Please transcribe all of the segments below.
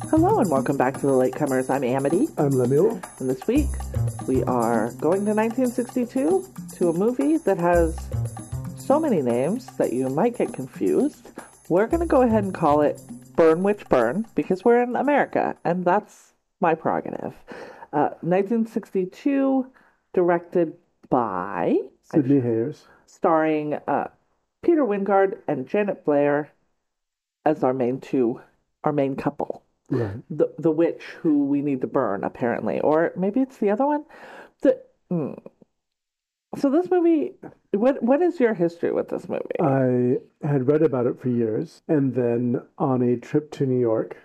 Hello and welcome back to The Latecomers. I'm Amity, I'm Lemuel. and this week we are going to 1962 to a movie that has so many names that you might get confused. We're going to go ahead and call it Burn Witch Burn because we're in America, and that's my prerogative. 1962, directed by Sidney Hayers. starring Peter Wyngarde and Janet Blair as our main couple. Right. The witch who we need to burn, apparently, or maybe it's the other one. So this movie, what is your history with this movie? I had read about it for years, and then on a trip to New York,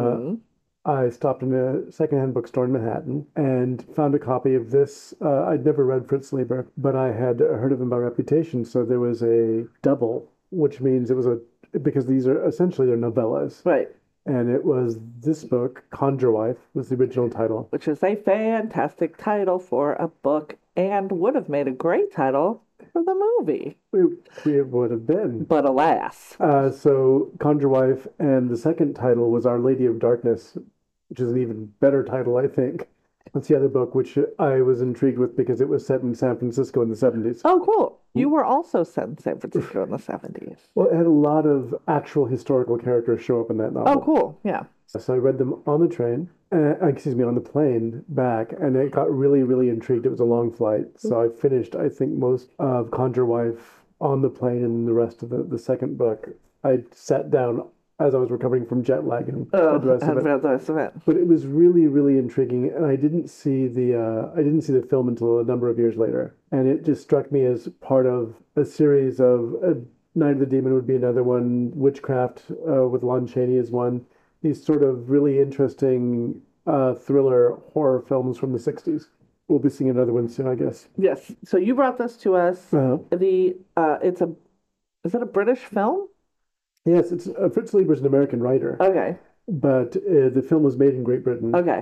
I stopped in a secondhand bookstore in Manhattan and found a copy of this. I'd never read Fritz Leiber, but I had heard of him by reputation, so there was a double, which means it was because these are essentially they're novellas. Right. And it was this book, Conjure Wife, was the original title. Which is a fantastic title for a book and would have made a great title for the movie. We would have been. But alas. So Conjure Wife, and the second title was Our Lady of Darkness, which is an even better title, I think. That's the other book, which I was intrigued with because it was set in San Francisco in the 70s. Oh, cool. You were also set in San Francisco in the 70s. Well, it had a lot of actual historical characters show up in that novel. Oh, cool. Yeah. So I read them on the train, on the plane back, and it got really, really intrigued. It was a long flight. So I finished, I think, most of Conjure Wife on the plane, and the rest of the second book, I sat down as I was recovering from jet lag and the rest of it. But it was really, really intriguing, and I didn't see the film until a number of years later, and it just struck me as part of a series of Night of the Demon would be another one, Witchcraft with Lon Chaney is one. These sort of really interesting thriller horror films from the 60s. We'll be seeing another one soon, I guess. Yes. So you brought this to us. Uh-huh. Is it a British film? Yes, it's Fritz Leiber's an American writer. Okay. But the film was made in Great Britain. Okay.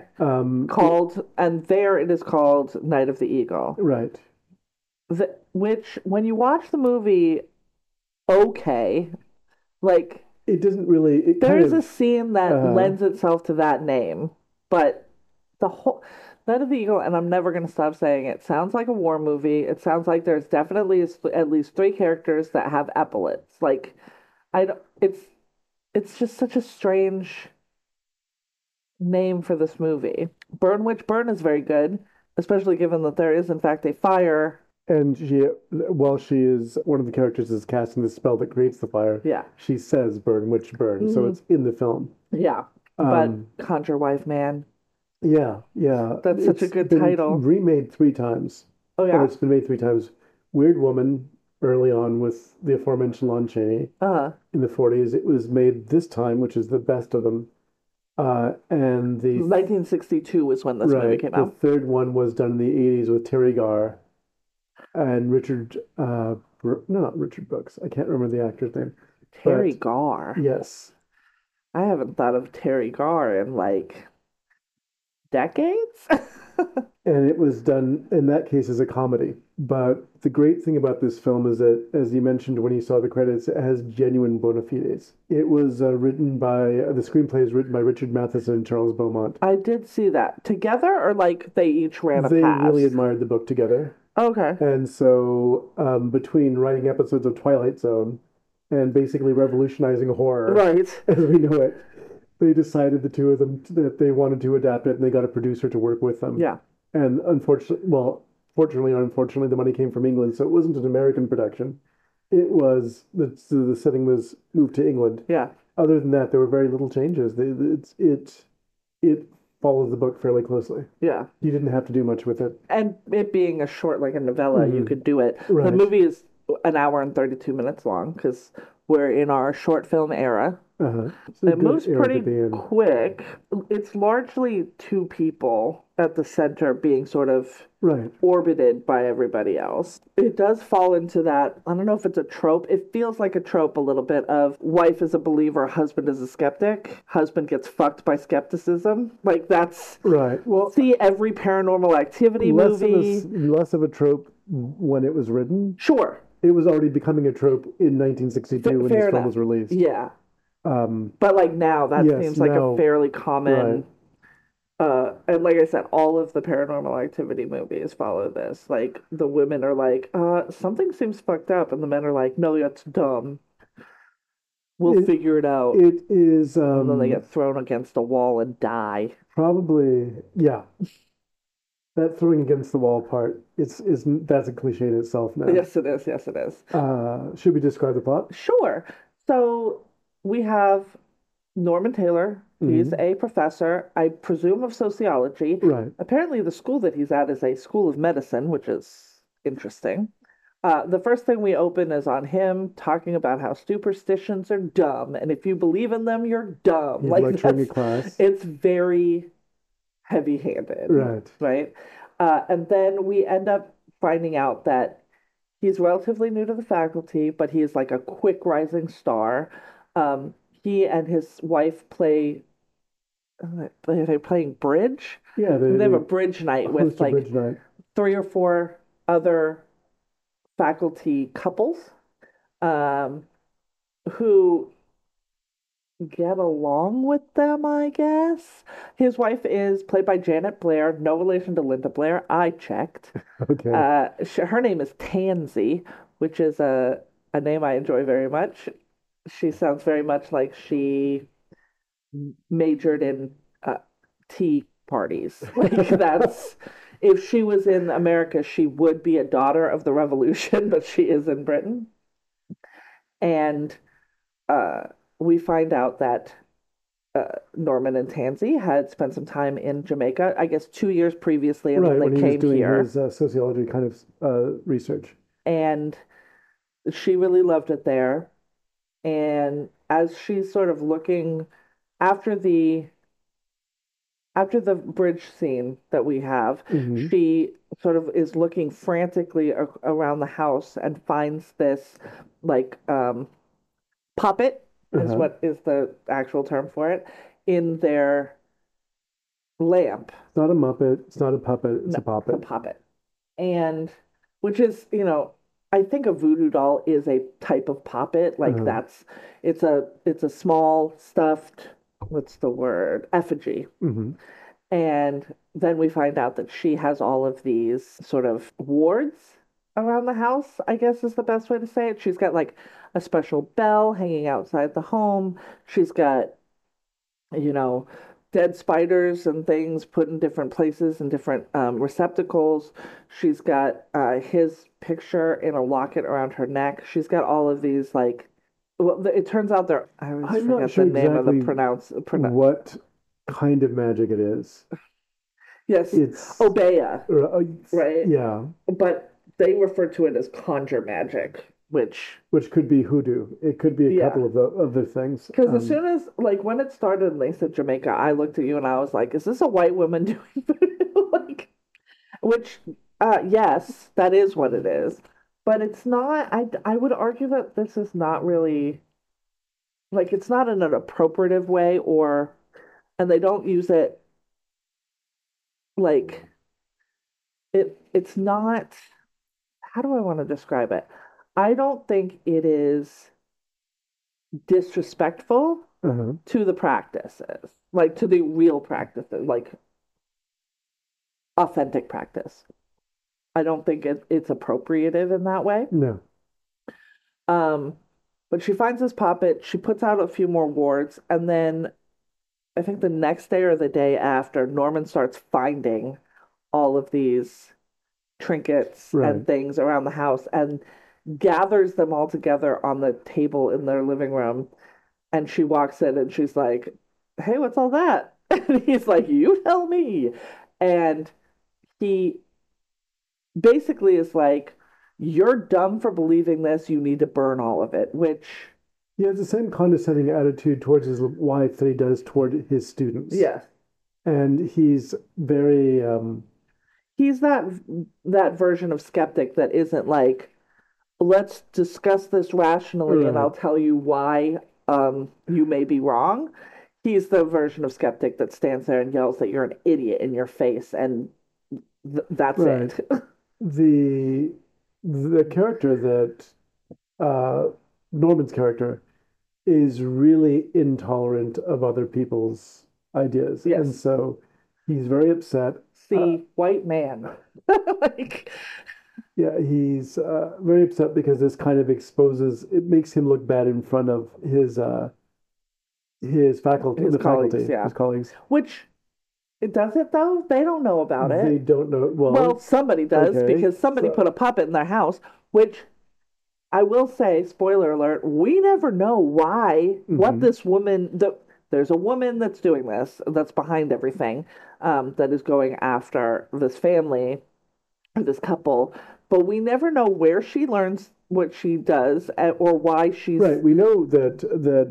It is called Night of the Eagle. Right. Which, when you watch the movie, okay, like... It doesn't really... There is a scene that lends itself to that name, but the whole... Night of the Eagle, and I'm never going to stop saying it, sounds like a war movie. It sounds like there's definitely at least 3 characters that have epaulets. Like, it's just such a strange name for this movie. Burn Witch Burn is very good, especially given that there is, in fact, a fire. And while she is one of the characters is casting the spell that creates the fire, Yeah. she says burn, witch burn. So it's in the film. Yeah. But Conjure Wife, man. Yeah. That's such a good been title. Remade 3 times. Oh, yeah. It's been made 3 times. Weird Woman, early on with the aforementioned Lon Chaney in the 40s. It was made this time, which is the best of them. And the 1962 is when this movie came out. The third one was done in the 80s with Terry Garr and not Richard Brooks. I can't remember the actor's name. Terry Garr. Yes. I haven't thought of Terry Garr in like decades. And it was done, in that case, as a comedy. But the great thing about this film is that, as you mentioned when you saw the credits, it has genuine bona fides. It was the screenplay is written by Richard Matheson and Charles Beaumont. I did see that. Together, or like they each ran a They pass? really admired the book together. Okay. And so between writing episodes of Twilight Zone and basically revolutionizing horror Right. as we know it, they decided, the two of them, that they wanted to adapt it, and they got a producer to work with them. Yeah. And fortunately or unfortunately, the money came from England, so it wasn't an American production. It was, the setting was moved to England. Yeah. Other than that, there were very little changes. It follows the book fairly closely. Yeah. You didn't have to do much with it. And it being a short, like a novella, you could do it. Right. The movie is an hour and 32 minutes long because we're in our short film era. It moves pretty quick. It's largely 2 people at the center being sort of orbited by everybody else. It does fall into that, I don't know if it's a trope. It feels like a trope a little bit of wife is a believer, husband is a skeptic. Husband gets fucked by skepticism. Like that's... Right. Well, see every Paranormal Activity movie. Less of a trope when it was written. Sure. It was already becoming a trope in 1962 when this film was released. Yeah. But like now, that Yes, seems like a now, fairly right. common. And like I said, all of the Paranormal Activity movies follow this. Like the women are like, something seems fucked up, and the men are like, no, that's dumb. We'll It figure it out. it is And then they get thrown against a wall and die. probably, yeah, that throwing against the wall part, it's that's a cliche in itself now. Yes, it is. Yes, it is. Should we describe the plot? Sure. So we have Norman Taylor. He's Hmm. a professor, I presume, of sociology. Right. Apparently, the school that he's at is a school of medicine, which is interesting. The first thing we open is on him talking about how superstitions are dumb, and if you believe in them, you're dumb. He's Like lecturing a that's, class. it's very heavy-handed, Right. right? And then we end up finding out that he's relatively new to the faculty, but he is like a quick rising star. Um, he and his wife play, they're playing bridge. Yeah, They have they a bridge night with host a like bridge night. three or four other faculty couples um, who get along with them, I guess. His wife is played by Janet Blair, no relation to Linda Blair. I checked. Okay. Her name is Tansy, which is a name I enjoy very much. She sounds very much like she majored in tea parties. Like that's if she was in America, she would be a daughter of the revolution, but she is in Britain. And uh, we find out that Norman and Tansy had spent some time in Jamaica, I guess 2 years previously, and Right, then when they he was came doing here. his sociology kind of research. And she really loved it there. And as she's sort of looking after the after the bridge scene that we have, Hmm. she sort of is looking frantically around the house and finds this like puppet is Uh-huh. what is the actual term for it in their lamp. It's not a Muppet. It's not a puppet. It's No, a it's a puppet. puppet. And which is, I think a voodoo doll is a type of puppet. Like Uh-huh. that's it's a small stuffed, what's the word? Effigy. Hmm. And then we find out that she has all of these sort of wards around the house, I guess is the best way to say it. She's got like a special bell hanging outside the home. She's got, you know, dead spiders and things put in different places and different receptacles. She's got his picture in a locket around her neck. She's got all of these like, well, it turns out they're, I always I'm not forget the sure name of the exactly what kind of magic it is. yes, It's Obeah, right? yeah, But they refer to it as conjure magic, which, which could be hoodoo. It could be a yeah. couple of the other things. Because as soon as, like, when it started and they said Jamaica, I looked at you and I was like, is this a white woman doing voodoo? Like, which, yes, that is what it is. But it's not, I would argue that this is not really, like, it's not in an appropriative way and they don't use it, like, it's not, how do I want to describe it? I don't think it is disrespectful Uh-huh. to the practices, like to the real practices, like authentic practice. I don't think it's appropriative in that way. No. Um, but she finds this puppet, she puts out a few more wards, and then I think the next day or the day after, Norman starts finding all of these trinkets Right. and things around the house and gathers them all together on the table in their living room. And she walks in and she's like, hey, what's all that? And he's like, you tell me. And he basically is like, you're dumb for believing this. You need to burn all of it, which, He has the same condescending attitude towards his wife that he does toward his students. yeah, And he's very he's that version of skeptic that isn't like, let's discuss this rationally and right, I'll tell you why you may be wrong. He's the version of skeptic that stands there and yells that you're an idiot in your face and that's right. it. The character that uh Norman's character is really intolerant of other people's ideas. And Yes. so he's very upset. See, white man. Like, Yeah, he's very upset because this kind of exposes, it makes him look bad in front of his faculty, his the colleagues, faculty, yeah. his colleagues. Which it does it though? They don't know about They it. don't know. Well, Well, somebody does okay. because somebody So, put a puppet in their house, which I will say, spoiler alert, we never know why, what mhm. this woman, there's a woman that's doing this, that's behind everything, that is going after this family or this couple, but we never know where she learns what she does or why she's, Right. We know that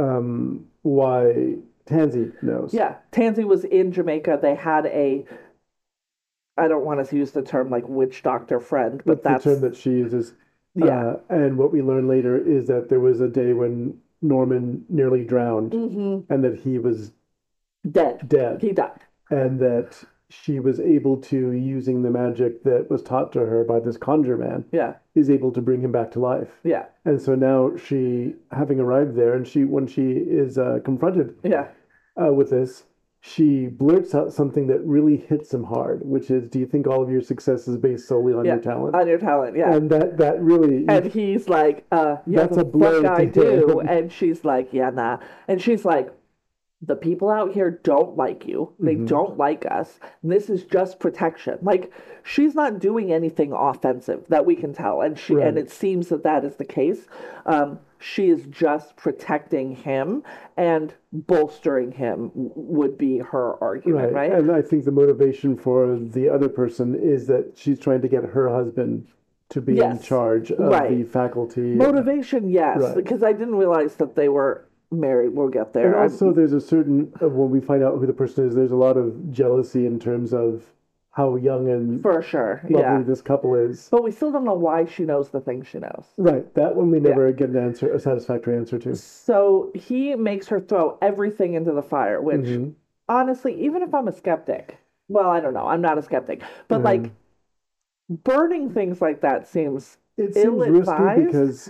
why Tansy knows. yeah, Tansy was in Jamaica. They had a, I don't want to use the term like witch doctor friend, but That's the term that's, that she uses. yeah. And what we learn later is that there was a day when Norman nearly drowned Hmm. and that he was Dead. dead He died. and that she was able to, using the magic that was taught to her by this conjure man, Yeah. is able to bring him back to life. Yeah. And so now she, having arrived there, and when she is confronted Yeah. with this, she blurts out something that really hits him hard, which is, "Do you think all of your success is based solely on Yeah. your talent?" On your talent. Yeah. And that really, And he's like, yeah, that's the a blow fuck I to do. him. And she's like, yeah, nah. And she's like, the people out here don't like you. They Mhm. don't like us. This is just protection. Like she's not doing anything offensive that we can tell, and Right, it seems that that is the case. She is just protecting him and bolstering him would be her argument, right. right? And I think the motivation for the other person is that she's trying to get her husband to be in Yes, charge of the right. faculty. Motivation, yes, Right. because I didn't realize that they were married. We'll get And there. also, there's a certain, when we find out who the person is, there's a lot of jealousy in terms of how young and For sure, lovely yeah. this couple is. But we still don't know why she knows the things she knows. Right. That one we Yeah. never get an answer, a satisfactory answer to. So he makes her throw everything into the fire, which Hmm. honestly, even if I'm a skeptic, well, I don't know, I'm not a skeptic, but like burning things like that seems It ill seems risky advised. because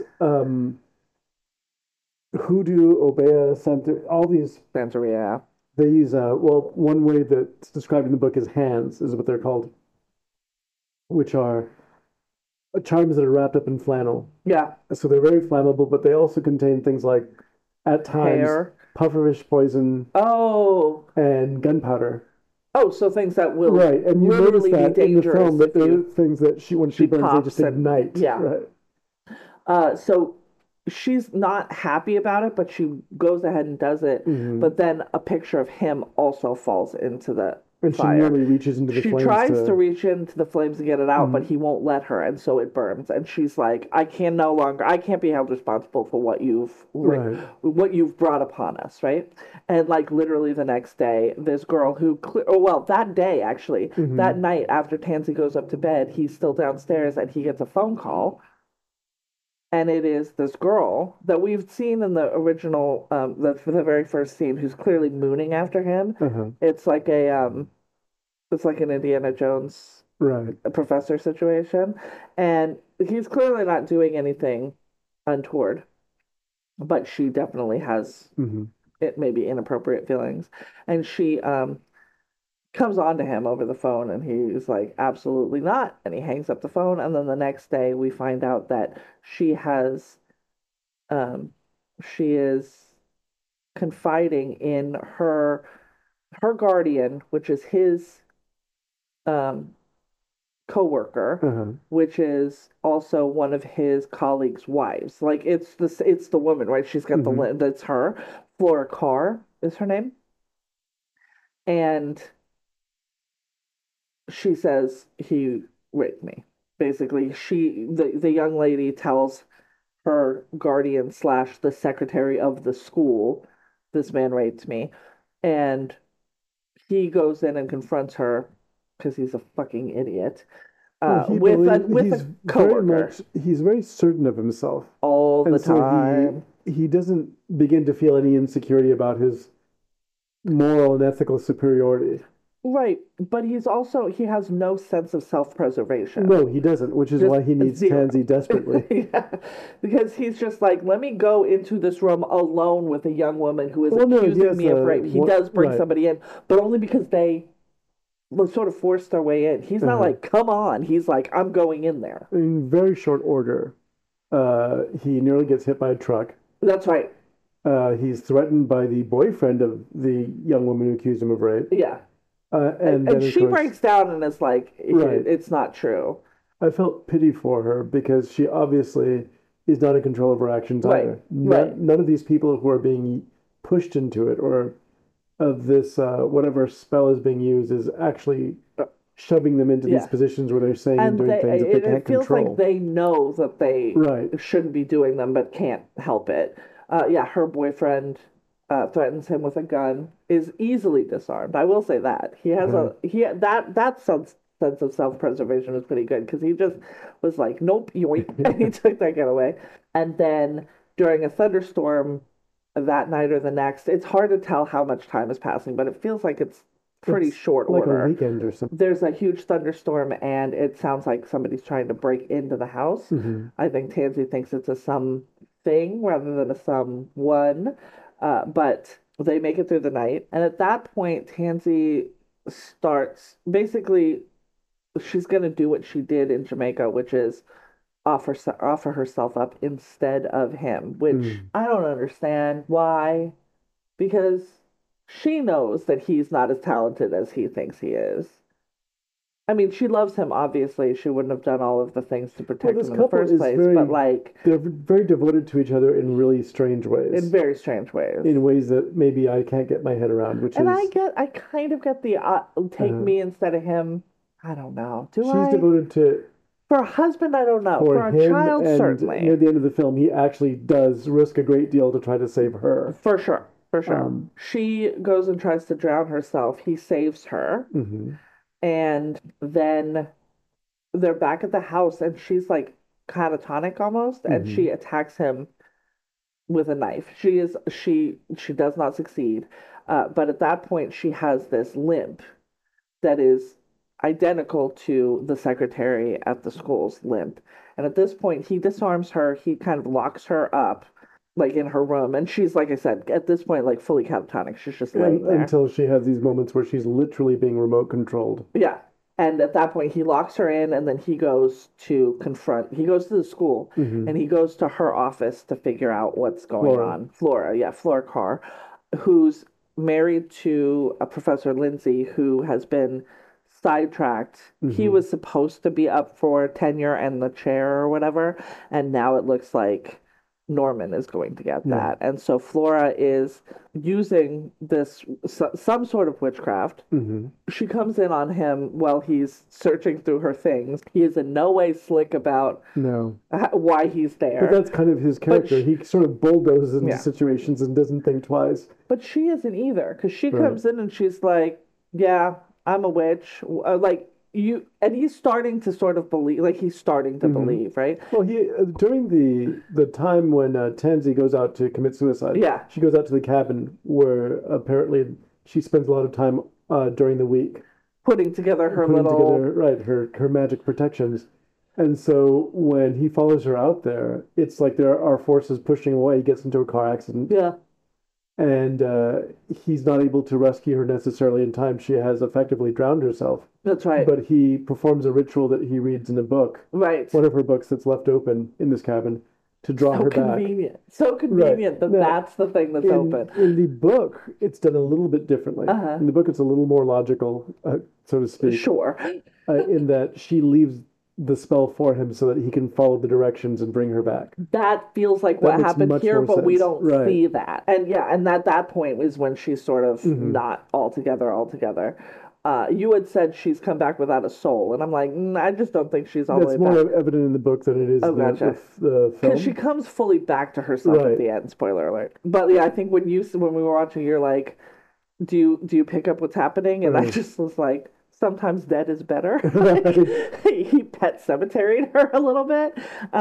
Hoodoo, Obeah, Center, all these, Santeria. they use, well, one way that's described in the book is hands, is what they're called, which are charms that are wrapped up in flannel. Yeah. So they're very flammable, but they also contain things like, at times, Hair. pufferfish poison Oh. and gunpowder. Oh, so things that will Right, and you notice literally be that in the dangerous film that if there are you things that when she she burns, they just pops and ignite. yeah. Right. So she's not happy about it, but she goes ahead and does it. Hmm. But then a picture of him also falls into the And she fire. nearly reaches into the She flames tries to to. reach into the flames to get it out, but he won't let her, and so it burns. And she's like, "I can no longer. I can't be held responsible for Right. what you've brought upon us, right?" And like literally the next day, this girl who, oh well, that day actually, that Hmm. night after Tansy goes up to bed, he's still downstairs, and he gets a phone call, and it is this girl that we've seen in the original, the very first scene, who's clearly mooning after him. Uh-huh. It's like it's like an Indiana Jones Right. professor situation, and he's clearly not doing anything untoward, but she definitely has Hmm. it maybe inappropriate feelings, and she comes on to him over the phone, and he's like, absolutely not, and he hangs up the phone, and then the next day we find out that um she is confiding in her guardian, which is his um coworker, Uh-huh. which is also one of his colleagues' wives. Like it's the woman, right? She's got Hmm. that's her. Flora Carr is her name, and she says he raped me. Basically, the young lady tells her guardian slash the secretary of the school, this man raped me, and he goes in and confronts her because he's a fucking idiot. Well, he With he's a very coworker much he's very certain of himself, all the and so time. he doesn't begin to feel any insecurity about his moral and ethical superiority. Right, but he has no sense of self-preservation. No, he doesn't, which is Just why he needs zero. Tansy desperately. Yeah, because he's just like, let me go into this room alone with a young woman who is Well, no, he accusing has me of rape. He does bring right. somebody in, but only because they sort of forced their way in. He's not Uh-huh. like, come on. He's like, I'm going in there. In very short order, he nearly gets hit by a truck. That's right. He's threatened by the boyfriend of the young woman who accused him of rape. Yeah. And then, And of she course, breaks down and is like, right. it's not true. I felt pity for her because she obviously is not in control of her actions Right. either. Right. None of these people who are being pushed into it or of this whatever spell is being used is actually shoving them into these Yeah. positions where they're saying and And doing things that they can't it feels like control. they know that they Right. shouldn't be doing them, but can't help it. Yeah, her boyfriend threatens him with a gun, is easily disarmed. I will say that he has Uh-huh. that sense of self-preservation was pretty good because he just was like, nope, yoink, and he took that gun away. And then during a thunderstorm that night or the next, it's hard to tell how much time is passing, but it feels like it's pretty It's short like order. a weekend or something. There's a huge thunderstorm, and it sounds like somebody's trying to break into the house. Mm-hmm. I think Tansy thinks it's a something rather than a someone, but they make it through the night. And at that point, Tansy starts basically, she's going to do what she did in Jamaica, which is offer herself up instead of him, which Mm. I don't understand why, because she knows that he's not as talented as he thinks he is. I mean, she loves him, obviously. She wouldn't have done all of the things to Well, protect this him in the couple first is place, very, but like they're very devoted to each other in really strange in ways, very strange ways. in ways that maybe I can't get my head around, which And is I kind of get the take me instead of him. I don't know. Do she's I? devoted to For a husband, I don't know. for For a him, child, and certainly. near the end of the film, he actually does risk a great deal to try to save her. For sure. For sure. Um, She goes and tries to drown herself. He saves her. mhm. And then they're back at the house, and she's like catatonic almost, and Mm-hmm. she attacks him with a knife. She does not succeed, but at that point she has this limp that is identical to the secretary at the school's limp. And at this point, he disarms her. He kind of locks her up, like in her room, and she's like I said, at this point, like fully catatonic. She's just laying there. Until she has these moments where she's literally being remote controlled. Yeah. And at that point, he locks her in, and then he goes to he goes to the school, Mm-hmm. and he goes to her office to figure out what's going Flora. on. Flora, yeah, Flora Carr, who's married to a Professor Lindsay who has been sidetracked. He Mm-hmm. was supposed to be up for tenure and the chair or whatever, and now it looks like Norman is going to get Yeah. that. And so Flora is using some sort of witchcraft. Mm-hmm. She comes in on him while he's searching through her things. He is in no way slick about No. why he's there. But that's kind of his character. He sort of bulldozes into Yeah. situations and doesn't think twice. But she isn't either, because she Right. comes in and she's like, "Yeah, I'm a witch." Like you, and he's starting to sort of believe. Like he's starting to Mhm. believe, right? Well, he during the time when Tansy goes out to commit suicide, Yeah. she goes out to the cabin where apparently she spends a lot of time during the week Putting together her putting little. together right her magic protections. And so when he follows her out there, it's like there are forces pushing away. He gets into a car accident, Yeah, and he's not able to rescue her necessarily in time. She has effectively drowned herself. that's right. But he performs a ritual that he reads in a book, Right. one of her books that's left open in this cabin, to draw So her back. convenient. So convenient that Now, that's the thing that's open. In the book, it's done a little bit differently. Uh-huh. In the book, it's a little more logical, so to speak, Sure. in that she leaves the spell for him so that he can follow the directions and bring her back. That feels like That what makes happened much here, more but we sense. don't Right. see that. And yeah, and at that point is when she's sort of Mhm. not altogether. You had said she's come back without a soul, and I'm like, I just don't think she's all the That's way more back. evident in the book than it is Oh, in gotcha. the film. Because she comes fully back to herself Right. at the end. Spoiler alert. But yeah, I think when we were watching, you're like, do you pick up what's happening? And I Right. just was like, sometimes dead is better. Right. He pet cemeteried her a little bit.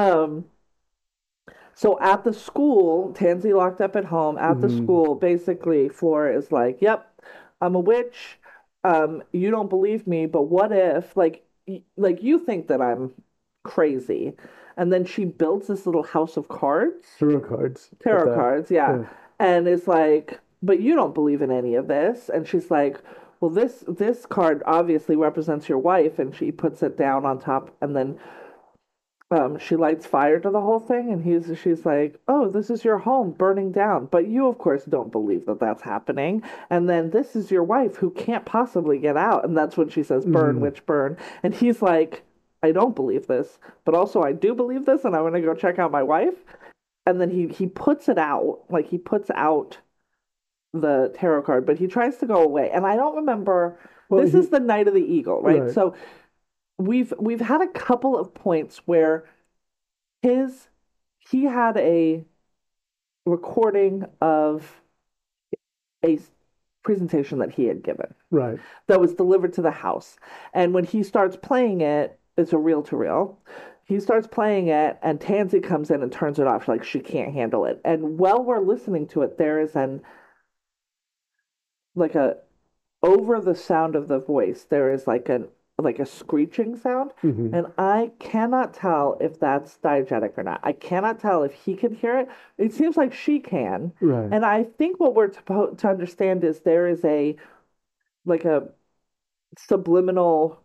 So at the school, Tansy locked up at home. At the Mhm. school, basically, Flora is like, "Yep, I'm a witch. you don't believe me, but what if, like you think that I'm crazy, and then she builds this little house of cards, tarot cards, yeah, Yeah. and it's like, but you don't believe in any of this, and she's like, well, this card obviously represents your wife, and she puts it down on top, and then she lights fire to the whole thing, and she's like, "Oh, this is your home burning down," but you, of course, don't believe that that's happening. And then this is your wife who can't possibly get out, and that's when she says, "Burn, Hmm. witch, burn." And he's like, "I don't believe this, but also I do believe this, and I want to go check out my wife." And then he puts it out, like he puts out the tarot card, but he tries to go away, and I don't remember. Well, This is the Night of the Eagle, right? right. So we've had a couple of points where his he had a recording of a presentation that he had given Right. that was delivered to the house. And when he starts playing it, it's a reel to reel. He starts playing it, and Tansy comes in and turns it off, like she can't handle it. And while we're listening to it, there is an like a over the sound of the voice, there is like a screeching sound, Hmm. and I cannot tell if that's diegetic or not. I cannot tell if he can hear it. It seems like she can, Right. and I think what we're to understand is there is a like a subliminal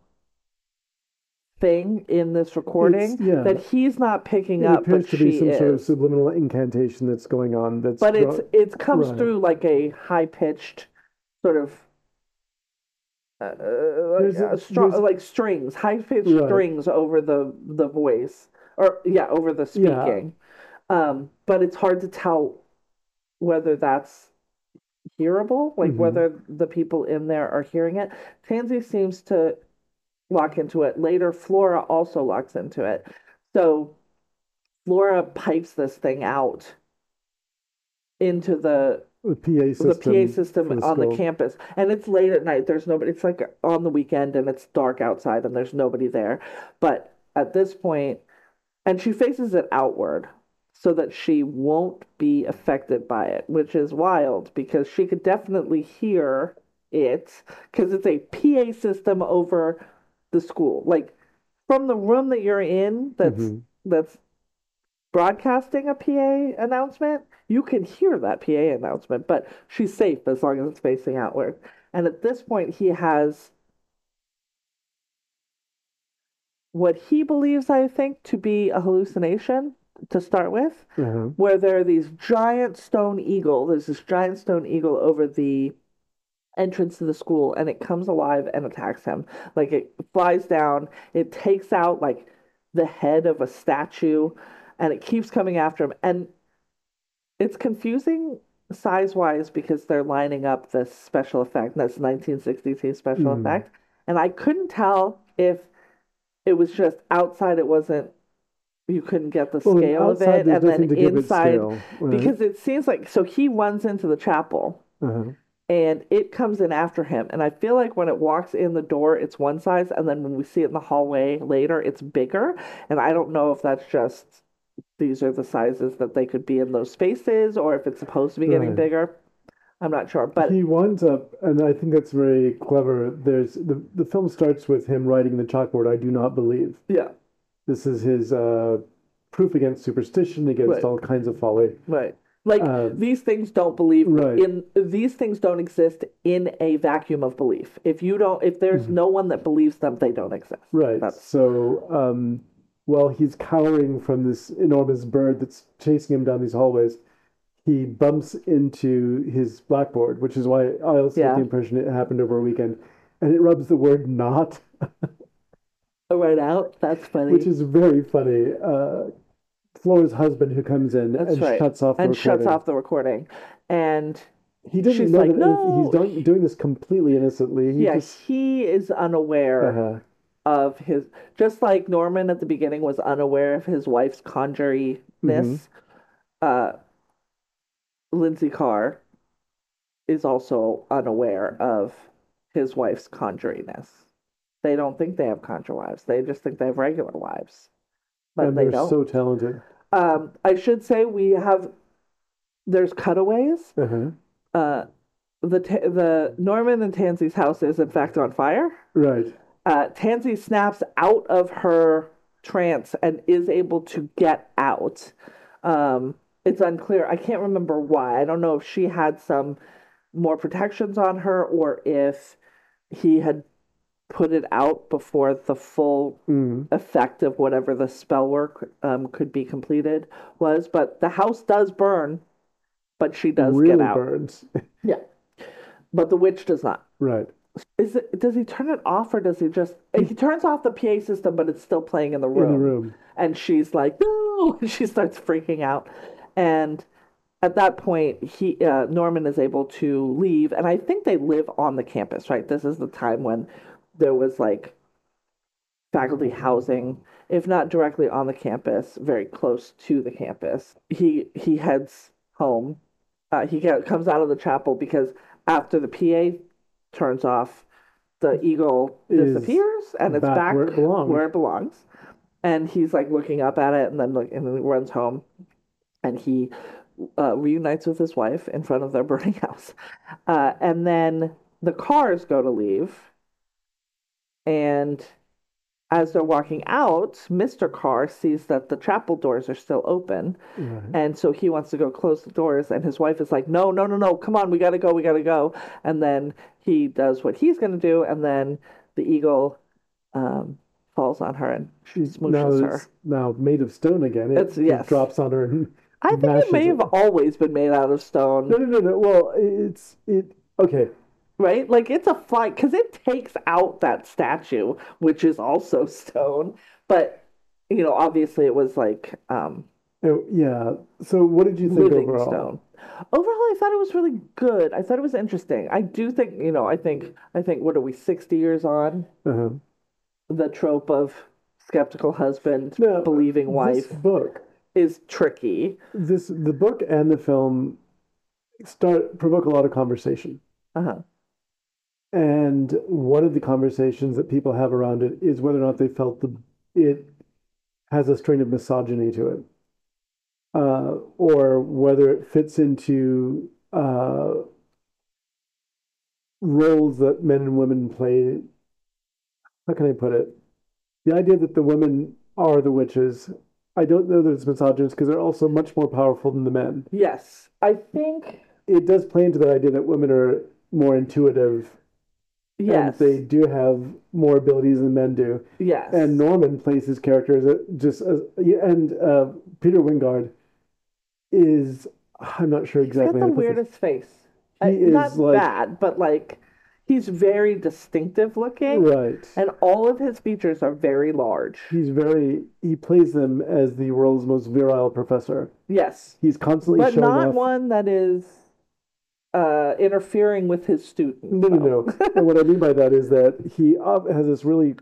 thing in this It's recording yeah. that he's not picking It up, appears but to be she some sort of is. subliminal incantation that's going on. But it comes Right. through like a high pitched sort of There's a, strong there's like strings, high pitched right. strings over the voice, or yeah, over the Yeah. speaking. But it's hard to tell whether that's hearable, like Hmm. whether the people in there are hearing it. Tansy seems to lock into it. Later, Flora also locks into it. So Flora pipes this thing out into The PA the PA system system for the on the school. campus, and it's late at night. There's nobody. It's like on the weekend, and it's dark outside, and there's nobody there. But at this point, and she faces it outward so that she won't be affected by it, which is wild because she could definitely hear it because it's a PA system over the school. Like from the room that you're in, Hmm. that's broadcasting a PA announcement, you can hear that PA announcement, but she's safe as long as it's facing outward. And at this point, he has what he believes, I think, to be a hallucination to start with, Uh-huh. where there are these giant stone eagle. There's this giant stone eagle over the entrance to the school, and it comes alive and attacks him. Like it flies down, it takes out like the head of a statue, and it keeps coming after him. And it's confusing size wise because they're lining up this special effect. That's 1962 special Mm. effect. And I couldn't tell if it was just outside, it wasn't, you couldn't get the Well, scale of outside, it. there's And then nothing to give it inside, scale, right? because it seems like, so he runs into the chapel Uh-huh. and it comes in after him. And I feel like when it walks in the door, it's one size. And then when we see it in the hallway later, it's bigger. And I don't know if that's just these are the sizes that they could be in those spaces or if it's supposed to be getting Right. bigger. I'm not sure. He But winds up, and I think that's very clever. There's the film starts with him writing the chalkboard, "I do not believe." yeah, This is his proof against superstition, against right, all kinds of folly. right. Like Uh, right. these things don't exist in a vacuum of belief. If there's Mhm. no one that believes them, they don't exist. Right. That's So, while he's cowering from this enormous bird that's chasing him down these hallways, he bumps into his blackboard, which is why I also get the yeah, impression it happened over a weekend. And it rubs the word not, right out. That's which funny. is very funny. Flora's husband who comes in That's and right. shuts off the And shuts recording. off the recording. And He doesn't she's know like, that he's no. doing this completely innocently. He Yeah, just, he is unaware uh, of his, just like Norman at the beginning was unaware of his wife's hmm. conjuriness. Uh, Lindsay Carr is also unaware of his wife's conjuriness. They don't think they have conjure wives. They just think they have regular wives, but And they they're don't. so talented. I should say there's cutaways. Uh-huh. Uh, the Norman and Tansy's house is in fact on fire. Right. Tansy snaps out of her trance and is able to get out. It's unclear. I can't remember why. I don't know if she had some more protections on her or if he had put it out before the full effect of whatever the spell work could be completed was. But the house does burn, but she does really get out. Burns. Yeah, but the witch does not. Right. Does he turn it off or does he just he turns off the PA system but it's still playing in the room. In the room. And she's like, no, she starts freaking out. And at that point he Norman is able to leave and I think they live on the campus, right? This is the time when there was like faculty housing, if not directly on the campus, very close to the campus. He heads home. Comes out of the chapel because after the PA turns off, the eagle disappears and it's back where it belongs. And he's like looking up at it and then he runs home and he reunites with his wife in front of their burning house. And then the cars go to leave. And as they're walking out, Mr. Carr sees that the chapel doors are still open. Right. And so he wants to go close the doors. And his wife is like, no, no, no, no, come on, we got to go, we got to go. And then he does what he's going to do. And then the eagle falls on her and she smooshes her. Now made of stone again. It drops on her. And I think it may have always been made out of stone. No. Well, okay. Right? Like it's a fight because it takes out that statue, which is also stone. But, obviously it was like yeah. So what did you think overall? Stone. Overall, I thought it was really good. I thought it was interesting. I do think, I think what are we, 60 years on? Uh-huh. The trope of skeptical husband, believing wife. This book is tricky. The book and the film provoke a lot of conversation. Uh-huh. And one of the conversations that people have around it is whether or not they felt it has a strain of misogyny to it, or whether it fits into roles that men and women play. How can I put it? The idea that the women are the witches, I don't know that it's misogynist because they're also much more powerful than the men. Yes, I think it does play into that idea that women are more intuitive. Yes. And they do have more abilities than men do. Yes. And Norman plays his character and Peter Wingard is, I'm not sure exactly. He's got the weirdest face. Not bad, but like he's very distinctive looking. Right. And all of his features are very large. He plays them as the world's most virile professor. Yes. He's constantly showing off. But not one that is interfering with his students. No. And what I mean by that is that he has this really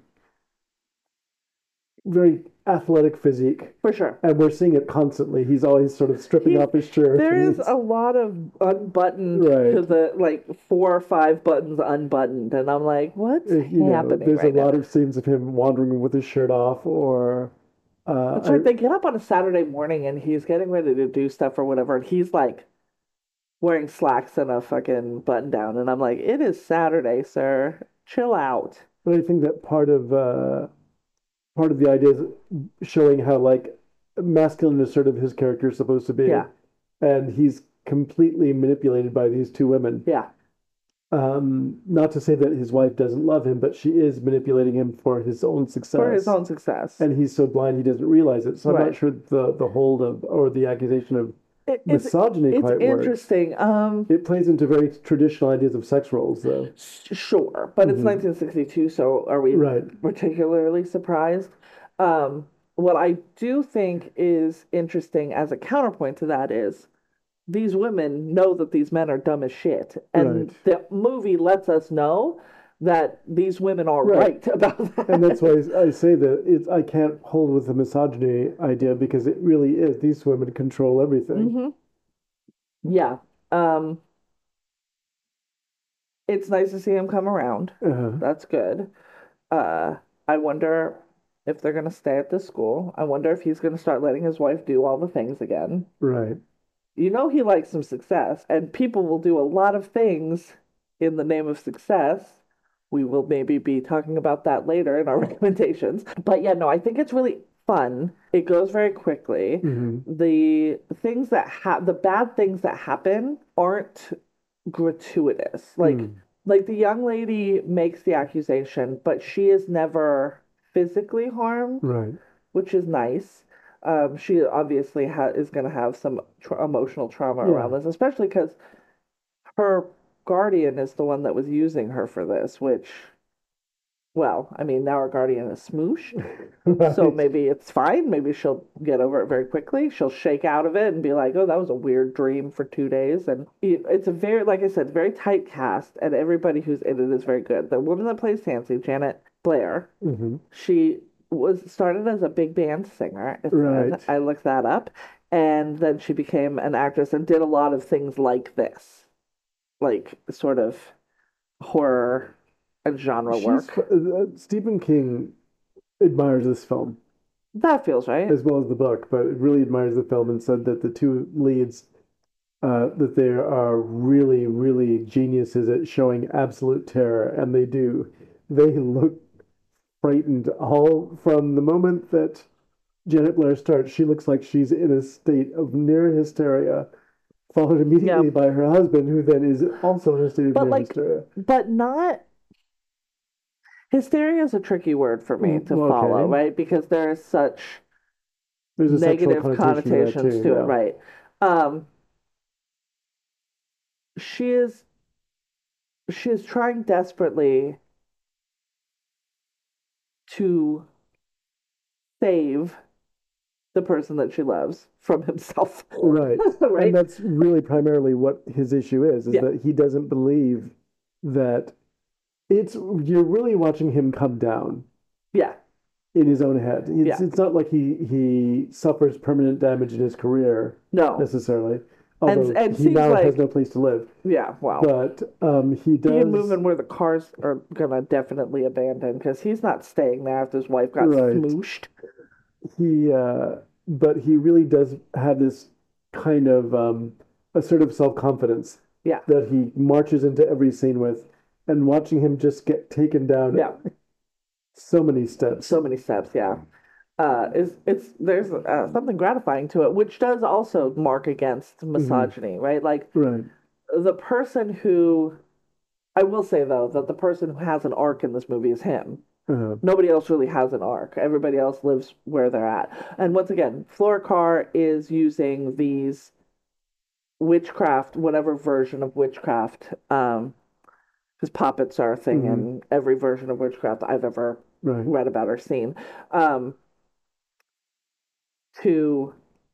very athletic physique. For sure. And we're seeing it constantly. He's always sort of stripping off his shirt. There is a lot of unbuttoned to the, like, 4 or 5 buttons unbuttoned. And I'm like, what's happening there's a lot of scenes of him wandering with his shirt off or... That's right. They get up on a Saturday morning and he's getting ready to do stuff or whatever. And he's like wearing slacks and a fucking button down. And I'm like, it is Saturday, sir. Chill out. But I think that part of the idea is showing how like masculine and assertive his character is supposed to be. Yeah. And he's completely manipulated by these two women. Yeah. Not to say that his wife doesn't love him, but she is manipulating him for his own success. For his own success. And he's so blind he doesn't realize it. So I'm not sure the hold of or the accusation of misogyny quite works. It's interesting. It plays into very traditional ideas of sex roles, though. Sure, but it's 1962, so are we particularly surprised? What I do think is interesting as a counterpoint to that is these women know that these men are dumb as shit, and the movie lets us know that these women are right about that. And that's why I say that I can't hold with the misogyny idea because it really is. These women control everything. Mm-hmm. Yeah. It's nice to see him come around. That's good. I wonder if they're going to stay at this school. I wonder if he's going to start letting his wife do all the things again. Right. You know he likes some success, and people will do a lot of things in the name of success. We will maybe be talking about that later in our recommendations. But yeah, no, I think it's really fun. It goes very quickly. The bad things that happen aren't gratuitous. Like the young lady makes the accusation, but she is never physically harmed, Right. which is nice. She obviously is going to have some emotional trauma Yeah. around this, especially because her guardian is the one that was using her for this, which, well, I mean, now her guardian is smooshed. So Right. maybe it's fine. Maybe she'll get over it very quickly. She'll shake out of it and be like, oh, that was a weird dream for 2 days. And it's a very, like I said, very tight cast, and everybody who's in it is very good. The woman that plays Tansy, Janet Blair, she was started as a big band singer. It said. Right. I looked that up. And then she became an actress and did a lot of things like this, like sort of horror and genre She's work. Stephen King admires this film That feels right. as well as the book, but really admires the film and said that the two leads that they are really, really geniuses at showing absolute terror, and they do. They look frightened all from the moment that Janet Blair starts. She looks like she's in a state of near hysteria, followed Yeah. immediately by her husband, who then is also in a state of But near like, hysteria. but not hysteria is a tricky word for me to follow, Okay. right? Because there is such There's a sexual negative connotation to that connotations too, to it, yeah. right? Um, she is she is trying desperately to save the person that she loves from himself, Right. And right? that's really primarily what his issue is Yeah, that he doesn't believe that you're really watching him come down yeah, in his own head. yeah. It's not like he suffers permanent damage in his career No, necessarily, although and he seems now has no like place to live. yeah, wow. But he He and does moving where the cars are gonna definitely abandon because he's not staying there after his wife got right. smooshed. He but he really does have this kind of assertive self-confidence Yeah, that he marches into every scene with, and watching him just get taken down yeah. so many steps. So many steps, yeah. Is it's there's something gratifying to it, which does also mark against Hmm. misogyny, right? Like Right. the person who I will say though that the person who has an arc in this movie is him. Uh, Nobody else really has an arc. Everybody else lives where they're at. And once again, Flora Carr is using these witchcraft, whatever version of witchcraft, because puppets are a thing hmm. in every version of witchcraft I've ever Right. read about or seen, um, to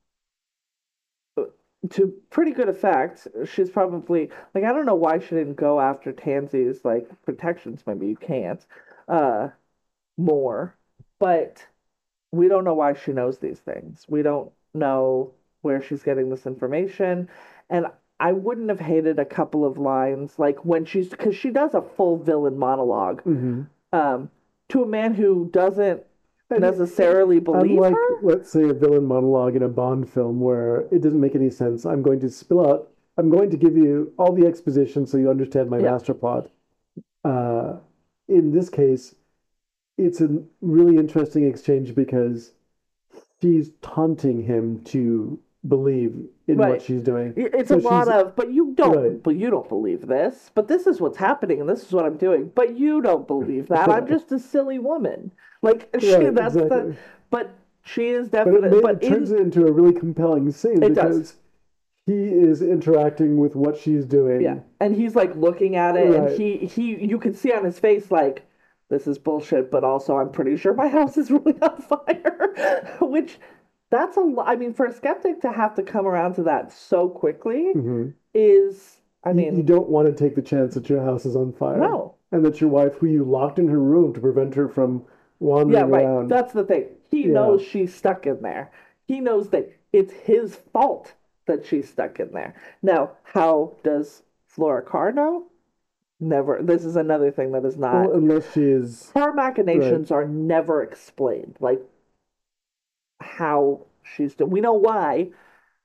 pretty good effect. She's probably like I don't know why she didn't go after Tansy's like protections. Maybe you can't uh more, but we don't know why she knows these things. We don't know where she's getting this information, and I wouldn't have hated a couple of lines like when she's because she does a full villain monologue Hmm. um to a man who doesn't And necessarily believe unlike, her. let's say, a villain monologue in a Bond film where it doesn't make any sense, I'm going to give you all the exposition so you understand my Yeah, master plot. Uh, in this case, it's a really interesting exchange because she's taunting him to believe in what right. she's doing. It's a So lot she's of, right, but you don't believe this. But this is what's happening, and this is what I'm doing. But you don't believe that. I'm just a silly woman. Like right, that's the, exactly. but she is But definitely, it turns it into a really compelling scene it does. because he is interacting with what she's Yeah. doing. And he's like looking at it, and Right. you can see on his face, like, this is bullshit, but also I'm pretty sure my house is really on fire. Which, that's a lot. I mean, for a skeptic to have to come around to that so quickly Hmm. is, I You mean, don't want to take the chance that your house is on fire no. and that your wife, who you locked in her room to prevent her from Yeah, wandering right. around, That's the thing. He yeah, knows she's stuck in there. He knows that it's his fault that she's stuck in there. Now, how does Flora Carr know? Never. This is another thing that is well, not. unless she is Her right. machinations are never explained. Like how she's doing. We know why.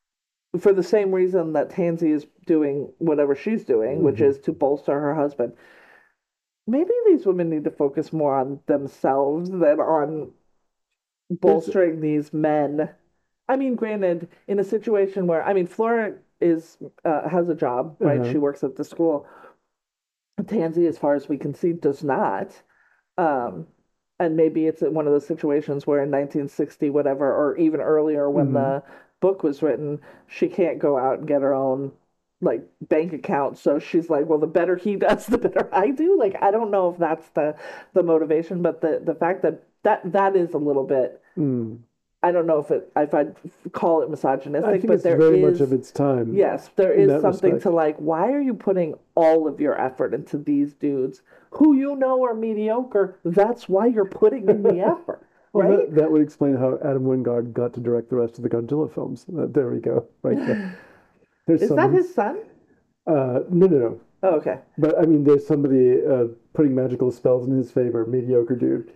for the same reason that Tansy is doing whatever she's doing, which is to bolster her husband. Maybe these women need to focus more on themselves than on bolstering these men. I mean, granted, in a situation where Flora is has a job, right? She works at the school. Tansy, as far as we can see, does not. Um, and maybe it's one of those situations where in 1960, whatever, or even earlier when the book was written, she can't go out and get her own like bank account. So she's like, well, the better he does, the better I do. Like, I don't know if that's the motivation, but the fact that is a little bit. I don't know if I'd call it misogynistic, I think but it's very much of its time. Yes, there is something respect. To like, why are you putting all of your effort into these dudes who you know are mediocre? That's why you're putting in the effort. Well, right? that would explain how Adam Wingard got to direct the rest of the Godzilla films. There we go. Right there. Is that his son? No. Oh, okay. But I mean, there's somebody putting magical spells in his favor. Mediocre dude.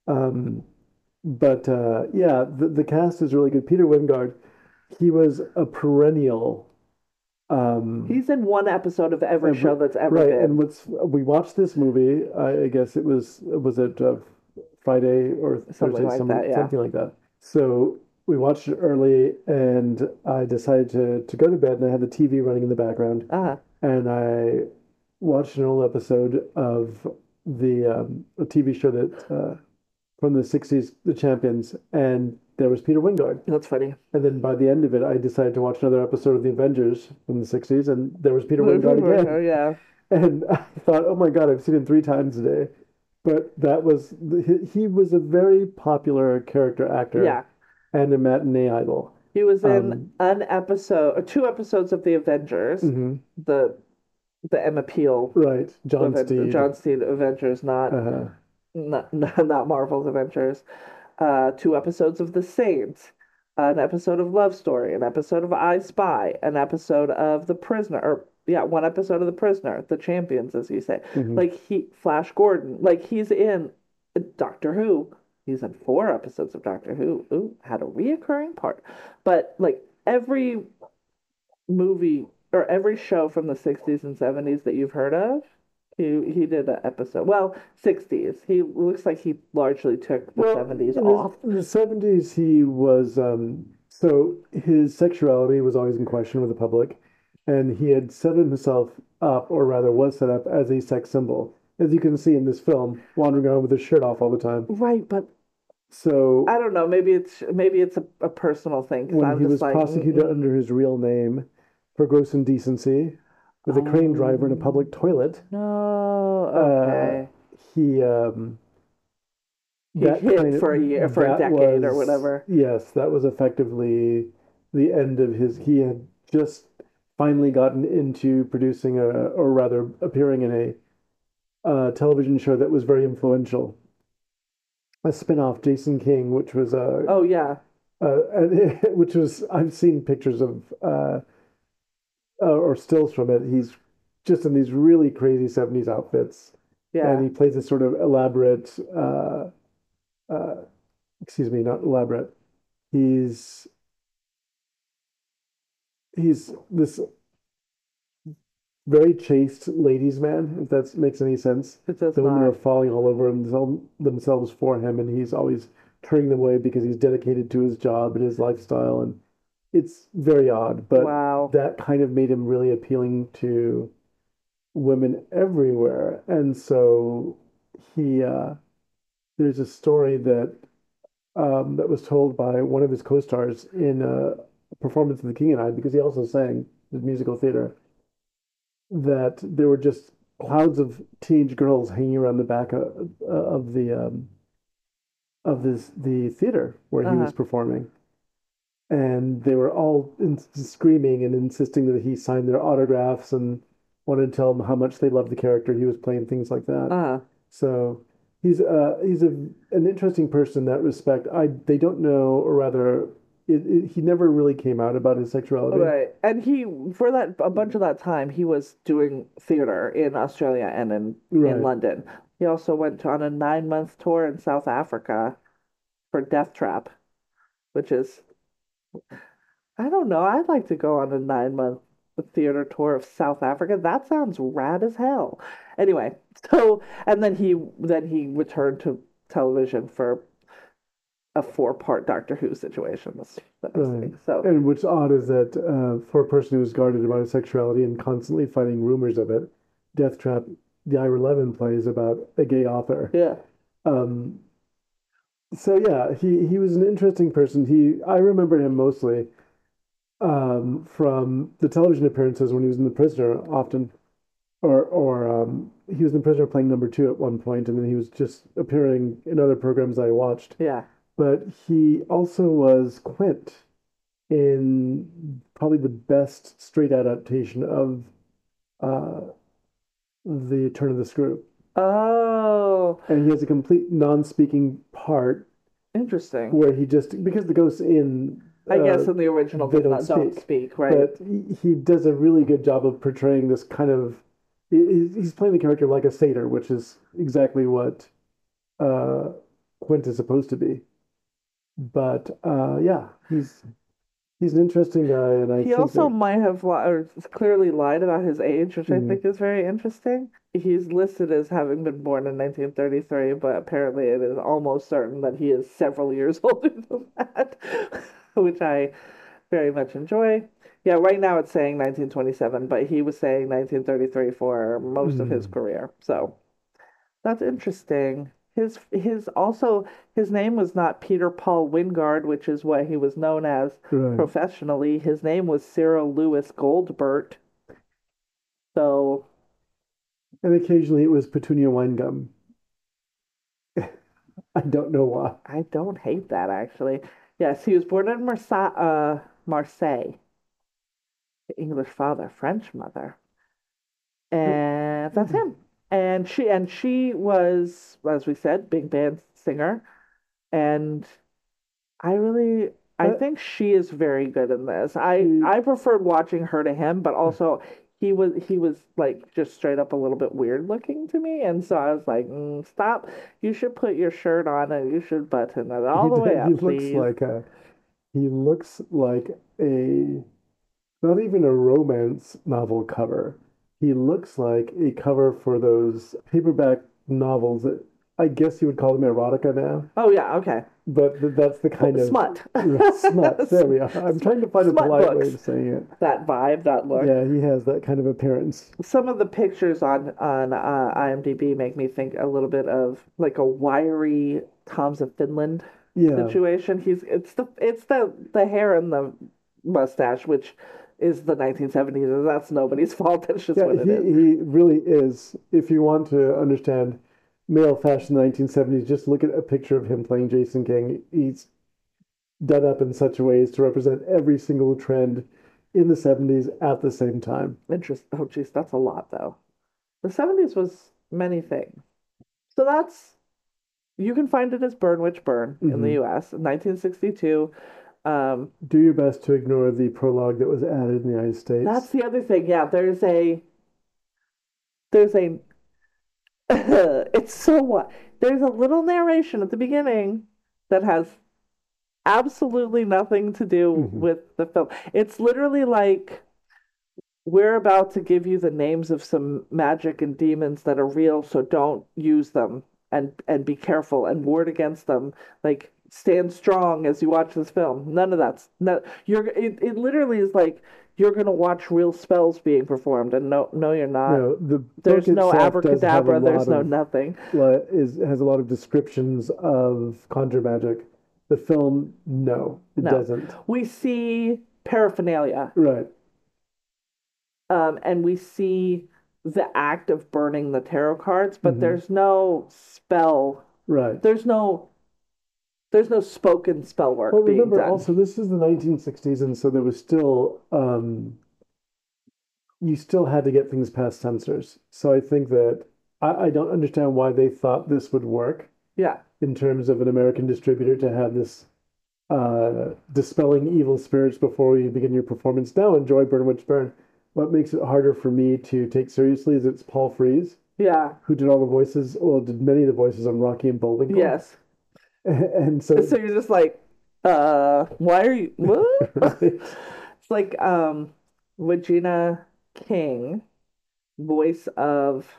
But yeah, the cast is really good. Peter Wingard, he was a perennial. He's in one episode of every show that's ever right, been. And we watched this movie. I guess it was it Friday or something Thursday, like that, yeah. something like that. So we watched it early, and I decided to go to bed, and I had the TV running in the background, and I watched an old episode of the a TV show that from the 60s, The Champions, and there was Peter Wingard. That's funny. And then by the end of it, I decided to watch another episode of The Avengers from the 60s, and there was Peter Wingard again. Oh, yeah. And I thought, oh my God, I've seen him 3 times today. But he was a very popular character actor. Yeah. And a matinee idol. He was in an episode, or 2 episodes of The Avengers, the Emma Peel. Right, John Steed Avengers, not Marvel's Avengers. 2 episodes of The Saints, an episode of Love Story, an episode of I Spy, an episode of The Prisoner, or yeah, 1 episode of The Prisoner, The Champions, as you say. Like Flash Gordon, like he's in Doctor Who. He's in 4 episodes of Doctor Who. Ooh, had a reoccurring part. But like every movie or every show from the 60s and 70s that you've heard of, he did an episode. Well, 60s. He looks like he largely took the 70s off. In the 70s, he was so his sexuality was always in question with the public, and he had set himself up, or rather was set up as a sex symbol, as you can see in this film, wandering around with his shirt off all the time. Right, but so I don't know. Maybe it's a personal thing. When he was prosecuted under his real name for gross indecency with a crane driver in a public toilet. No, okay. He hid for a year, for a decade or whatever. Yes, that was effectively the end of his. He had just finally gotten into producing or rather appearing in a television show that was very influential. A spin-off, Jason King, which was oh yeah, which was I've seen pictures of or stills from it. He's just in these really crazy 70s outfits. Yeah. And he plays this sort of elaborate, excuse me, not elaborate. He's this very chaste ladies' man, if that makes any sense. It does the women not. are falling all over themselves for him, and he's always turning them away because he's dedicated to his job and his lifestyle, and it's very odd. But wow. That kind of made him really appealing to women everywhere, and so he there's a story that that was told by one of his co-stars in a performance of The King and I, because he also sang the musical theater, that there were just clouds of teenage girls hanging around the back of the theater where he was performing, and they were all screaming and insisting that he sign their autographs and wanted to tell them how much they loved the character he was playing, things like that. So he's an interesting person in that respect. They don't know, or rather, he never really came out about his sexuality. Right. And for a bunch of that time, he was doing theater in Australia and in London. He also went on a 9-month tour in South Africa for Death Trap, which is, I don't know. I'd like to go on a 9 month theater tour of South Africa. That sounds rad as hell. Anyway, so and then he returned to television for a 4 part Doctor Who situation. That was Right. thing. So And what's odd is that for a person who's guarded about his sexuality and constantly fighting rumors of it, Death Trap, the Ira Levin plays about a gay author. yeah, Um, so yeah, he was an interesting person. I remember him mostly from the television appearances when he was in The Prisoner often, or he was in The Prisoner playing number two at one point, and then he was just appearing in other programs I watched. yeah. But he also was Quint in probably the best straight adaptation of uh, the Turn of the Screw. Oh, And he has a complete non-speaking part interesting. where he just because the ghosts in I guess in the original they don't speak, right? but he does a really good job of portraying this kind of he's playing the character like a satyr, which is exactly what uh, Quint is supposed to be. But yeah, he's an interesting guy, and I He think also that might have or clearly lied about his age, which I mm, think is very interesting. He's listed as having been born in 1933, but apparently it is almost certain that he is several years older than that, which I very much enjoy. Yeah, right now it's saying 1927, but he was saying 1933 for most of his mm, career. So that's interesting. His name was not Peter Paul Wingard, which is what he was known as right. professionally. His name was Cyril Lewis Goldbert. So And occasionally it was Petunia Winegum. I don't know why. I don't hate that actually. Yes, he was born in Marseille. English father, French mother. And that's Mm, him. And she was, as we said, big band singer. And I really I Uh, think she is very good in this. I she, I preferred watching her to him, but also he was like just straight up a little bit weird looking to me, and so I was like, stop. You should put your shirt on and you should button it all the way he up, looks please. like a not even a romance novel cover. He looks like a cover for those paperback novels that I guess you would call them erotica now, Oh yeah, okay. but that's the kind of Smut. smut. There we are. I'm trying to find a Smut polite way books. of saying it. That vibe, that look. Yeah, he has that kind of appearance. Some of the pictures on IMDb make me think a little bit of like a wiry Tom's of Finland Yeah, situation. It's the hair and the mustache, which is the 1970s, and that's nobody's fault. That's just yeah, what it is. he really is. If you want to understand male fashion in the 1970s, just look at a picture of him playing Jason King. He's done up in such a way as to represent every single trend in the 70s at the same time. Interesting. Oh, geez, that's a lot though. The 70s was many things. So that's you can find it as Burn Witch Burn in the Hmm. U.S. 1962. Um, Do your best to ignore the prologue that was added in the United that's States. the other thing. Yeah, there's a it's so what there's a little narration at the beginning that has absolutely nothing to do Hmm. with the film. It's literally like we're about to give you the names of some magic and demons that are real, so don't use them and be careful and ward against them. Like stand strong as you watch this film. None of that's no it literally is like you're gonna watch real spells being performed and no you're not. No, the book There's no itself does have a abracadabra, there's lot no of nothing. has a lot of descriptions of conjure magic. The film, no, it No. doesn't. We see paraphernalia, Right. and we see the act of burning the tarot cards, but Hmm. there's no spell. Right. There's no there's no spoken spell Well, work being remember done. also this is the 1960s, and so there was still you still had to get things past censors. So I think that I don't understand why they thought this would work Yeah. in terms of an American distributor to have this dispelling evil spirits before you begin your performance. Now enjoy Burn Witch Burn. What makes it harder for me to take seriously is it's Paul Frees Yeah. who did all the voices, well, did many of the voices on Rocky and Bullwinkle. Yes. And so So you're just like, why are you what? Right. It's like Regina King, voice of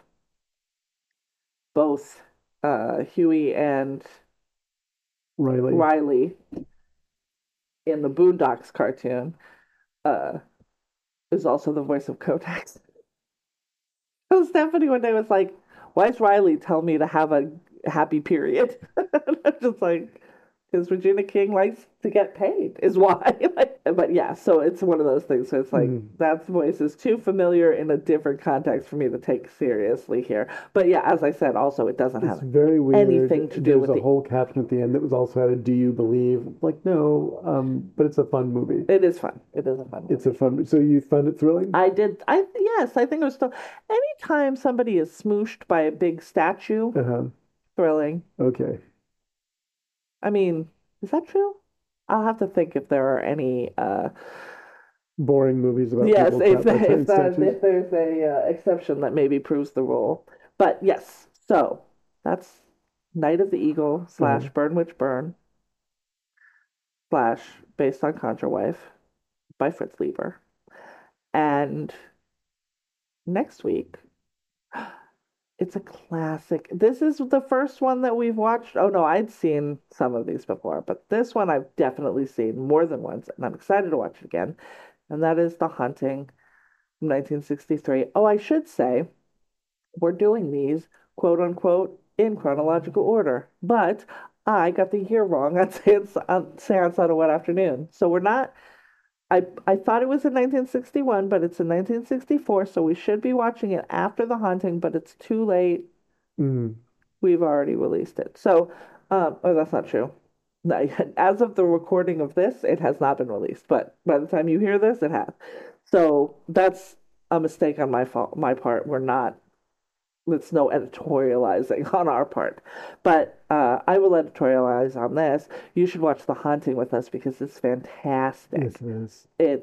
both Huey and Riley. Riley in the Boondocks cartoon, uh, is also the voice of Kotex. So Stephanie one day was like, "Why is Riley telling me to have a happy period?" And I'm just like, because Regina King likes to get paid, is why. Like, but yeah, so it's one of those things. So it's like Mm. that voice is too familiar in a different context for me to take seriously here. But yeah, as I said, also it doesn't It's have very anything weird. to do There's with a the. whole caption at the end that was also added, "Do you believe?" Like, no, but it's a fun movie. It is fun. It is a fun It's a movie. fun. So you found it thrilling? I did. I yes, I think it was still. Anytime somebody is smooshed by a big statue, Uh-huh. thrilling. Okay. I mean, is that true? I'll have to think if there are any Boring movies about yes, people if trapped by if giant that statues. if there's a exception that maybe proves the rule. But yes, so that's Night of the Eagle Uh-huh. slash Burn Witch Burn slash based on Contra Wife by Fritz Lieber. And next week, it's a classic. This is the first one that we've watched. Oh no, I'd seen some of these before, but this one I've definitely seen more than once, and I'm excited to watch it again. And that is The Haunting from 1963. Oh, I should say we're doing these quote unquote in chronological order, but I got the year wrong Seance on a Wet Afternoon. So we're not. I thought it was in 1961, but it's in 1964, so we should be watching it after The Haunting, but it's too late. Mm. We've already released it. So, oh, that's not true. As of the recording of this, it has not been released, but by the time you hear this, it has. So that's a mistake on my part. We're not, it's no editorializing on our part. But I will editorialize on this. You should watch The Haunting with us because it's Yes, fantastic. it is.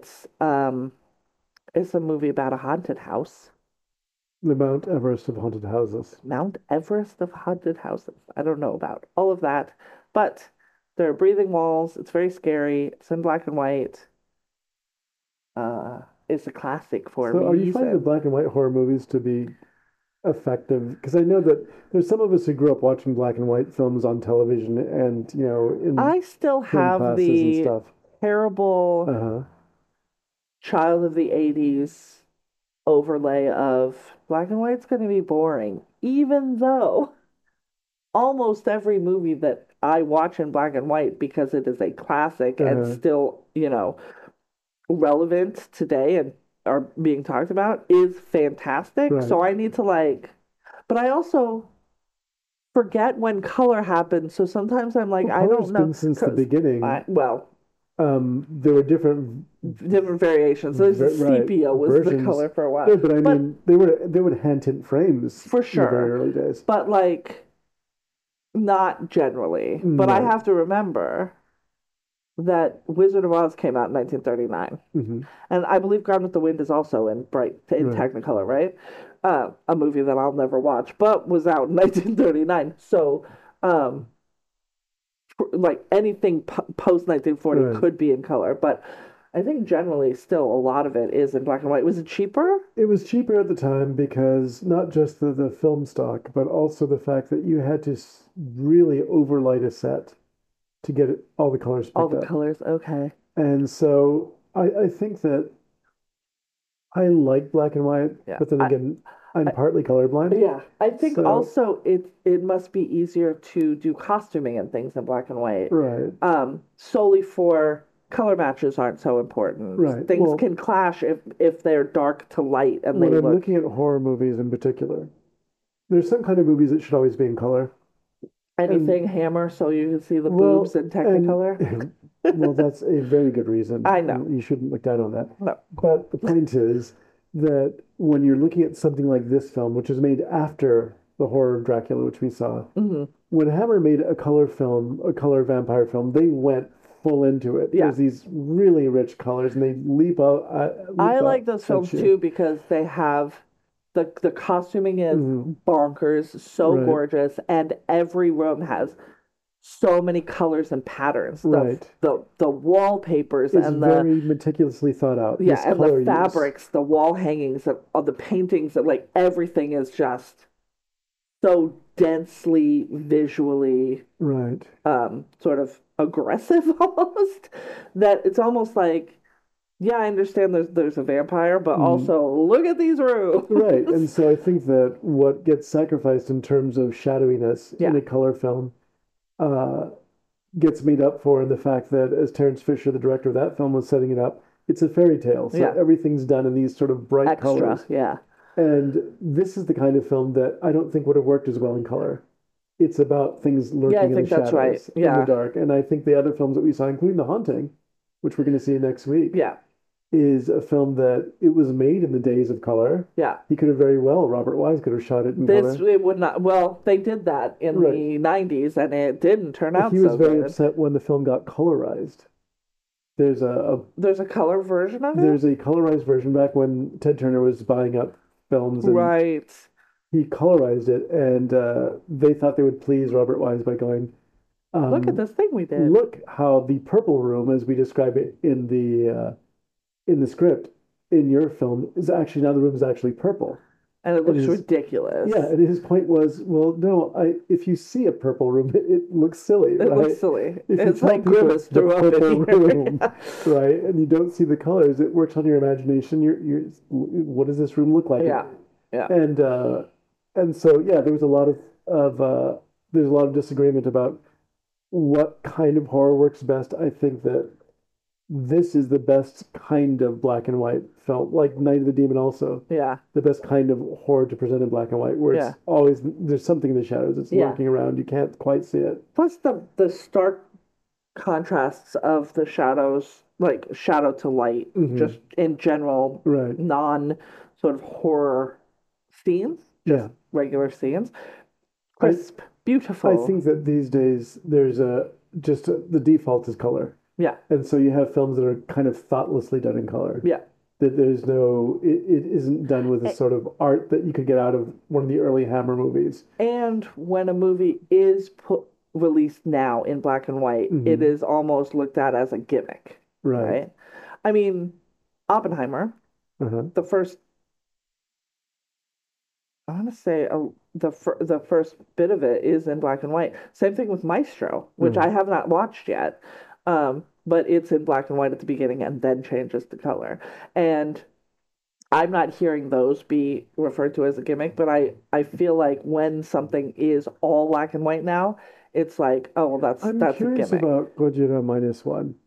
It's a movie about a haunted house. The Mount Everest of haunted houses. Mount Everest of haunted houses. I don't know about all of that, but there are breathing walls. It's very scary. It's in black and white. It's a classic for a So, are you finding the reason. black and white horror movies to be effective? Because I know that there's some of us who grew up watching black and white films on television and, in I still film have classes and the stuff. terrible Uh-huh. child of the 80s overlay of black and white's going to be boring, even though almost every movie that I watch in black and white because it is a classic and Uh-huh. still, relevant today and are being talked about is fantastic. Right. So I need to but I also forget when color happened. So sometimes I'm like, Well, I color's don't know. been since the Because beginning. well, There were different, different variations. So right, sepia was the versions. color for a No, while, but I but mean, they would hand tint frames for in the very sure. early days. But not generally. But I Right. have to remember that Wizard of Oz came out in 1939. Hmm. And I believe Gone with the Wind is also in Right. Technicolor, right? A movie that I'll never watch, but was out in 1939. So, um, like anything post 1940 Right. could be in color, but I think generally still a lot of it is in black and white. Was it cheaper? It was cheaper at the time because not just the film stock, but also the fact that you had to really overlight a set to get all the colors All picked the up. colors, okay. And so I think that I like black and white, Yeah. but then again, I'm I partly colorblind. yeah, I think So, also it must be easier to do costuming and things in black and white. right, Solely for color matches aren't so important. right. Things Well, can clash if they're dark to light and when they I'm look looking at horror movies in particular, there's some kind of movies that should always be in color. And, anything hammer so you can see the boobs well, in and, Technicolor. well, that's a very good reason, I know. and you shouldn't look down on that. No. But the point is that when you're looking at something like this film, which is made after the horror of Dracula, which we saw, Hmm. when Hammer made a color film, a color vampire film, they went full into it. Yeah. There's these really rich colors, and they I leap like up those at films you. too because they have the costuming is Mhm. bonkers, so Right. gorgeous, and every room has so many colors and patterns. Right. The wallpapers It's and very meticulously thought out. yeah, This and color the fabrics, the wall hangings, the paintings, that like everything is just so densely visually right. sort of aggressive almost that it's almost like yeah, I understand there's a vampire, but also look at these rooms. Right. And so I think that what gets sacrificed in terms of shadowiness Yeah. in a color film uh, gets made up for in the fact that, as Terence Fisher, the director of that film, was setting it up, it's a fairy tale. So Yeah. everything's done in these sort of bright Extra, colors. yeah. And this is the kind of film that I don't think would have worked as well in color. It's about things lurking in the shadows, in the dark. And I think the other films that we saw, including The Haunting, which we're going to see next week, Yeah. is a film that it was made in the days of color. Yeah. He could have very well, Robert Wise could have shot it in color. It would not, well, they did that in the 90s and it didn't turn out He was so very good. upset when the film got colorized. There's a color version of it? There's a colorized version back when Ted Turner was buying up films. And right. He colorized it, and they thought they would please Robert Wise by going, look at this thing we did. Look how the purple room, as we describe it in the script, in your film, is actually, now the room is actually purple. And it looks ridiculous. Yeah, and his point was, well, no, if you see a purple room, it looks silly. It looks silly. It's like Grimace threw up in here. Room, right? And you don't see the colors. It works on your imagination. What does this room look like? Yeah, yeah. And so yeah, there was a lot of there's a lot of disagreement about what kind of horror works best. I think that this is the best kind of black and white film, like Night of the Demon also. Yeah. The best kind of horror to present in black and white, where it's always, there's something in the shadows. It's lurking around. You can't quite see it. Plus the stark contrasts of the shadows, like shadow to light, just in general, non sort of horror scenes, just regular scenes. Crisp, beautiful. I think that these days there's the default is color. Yeah. And so you have films that are kind of thoughtlessly done in color. Yeah. That there's no, it isn't done with a sort of art that you could get out of one of the early Hammer movies. And when a movie is released now in black and white, it is almost looked at as a gimmick. Right? I mean, Oppenheimer, the first, I want to say the first bit of it is in black and white. Same thing with Maestro, which I have not watched yet. But it's in black and white at the beginning and then changes to color. And I'm not hearing those be referred to as a gimmick, but I feel like when something is all black and white now, it's like, oh, well, that's a gimmick. I'm curious about Gojira -1.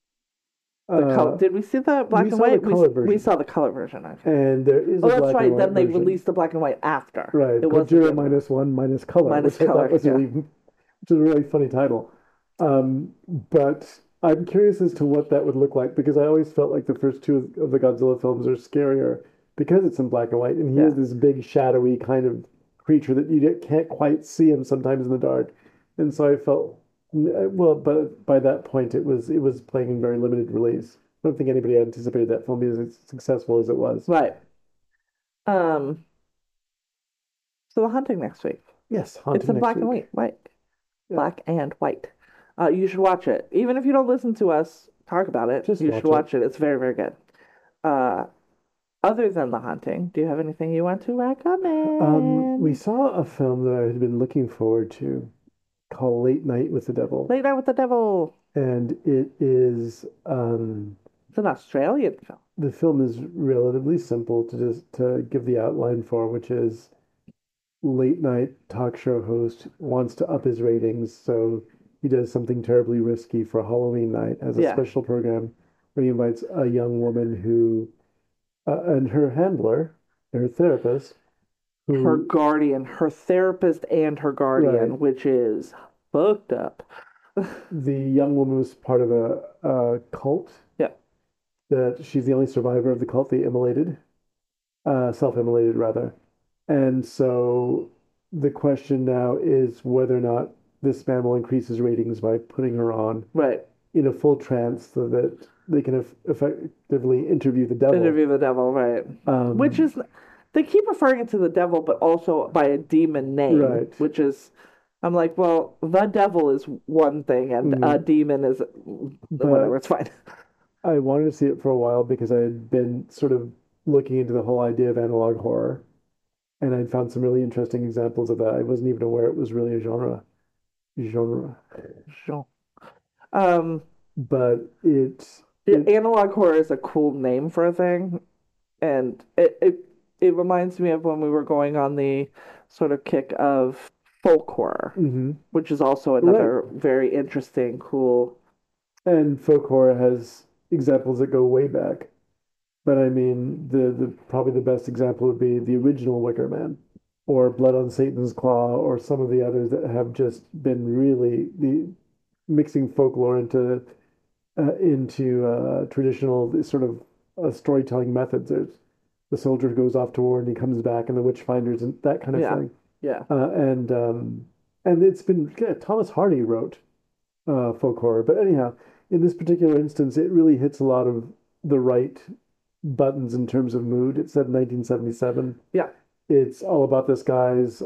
Did we see the black and white? We saw the color version. Okay. And there is a black and white that's right. Then they version. Released the black and white after. Right. It Gojira -1 minus color. Minus color. Which is a really funny title. But I'm curious as to what that would look like, because I always felt like the first two of the Godzilla films are scarier because it's in black and white, and he is this big shadowy kind of creature that you can't quite see him sometimes in the dark. And so I felt, well, but by that point it was playing in very limited release. I don't think anybody anticipated that film being as successful as it was. Right. So The Haunting next week. Yes, Haunting. It's in black and white. Black and white. You should watch it. Even if you don't listen to us talk about it, you should watch it. It's very, very good. Other than The Haunting, do you have anything you want to recommend? We saw a film that I had been looking forward to called Late Night with the Devil. Late Night with the Devil. And it is... it's an Australian film. The film is relatively simple to give the outline for, which is late night talk show host wants to up his ratings, so he does something terribly risky for Halloween night as a special program where he invites a young woman who, and her handler, her therapist. Her guardian, her therapist and her guardian, which is fucked up. The young woman was part of a cult. Yeah. That she's the only survivor of the cult they immolated. Self-immolated, rather. And so the question now is whether or not this man will increase his ratings by putting her on in a full trance so that they can effectively interview the devil. Interview the devil, right. Which is, they keep referring it to the devil, but also by a demon name, which is I'm like, well, the devil is one thing and a Mm. demon is whatever, But it's fine. I wanted to see it for a while because I had been sort of looking into the whole idea of analog horror, and I'd found some really interesting examples of that. I wasn't even aware it was really a genre. Sure. Um, But yeah, it analog horror is a cool name for a thing, and it reminds me of when we were going on the sort of kick of folk horror, hmm which is also right. another very interesting, cool. And folk horror has examples that go way back. But I mean, the probably the best example would be the original Wicker Man, or Blood on Satan's Claw, or some of the others that have just been really the mixing folklore into traditional sort of storytelling methods. There's the soldier goes off to war and he comes back, and the witch finders and that kind of Yeah, thing. yeah, Uh, and um, and it's been yeah, Thomas Hardy wrote folk horror, but anyhow, in this particular instance, it really hits a lot of the right buttons in terms of mood. It's set in 1977. yeah, It's all about this guy's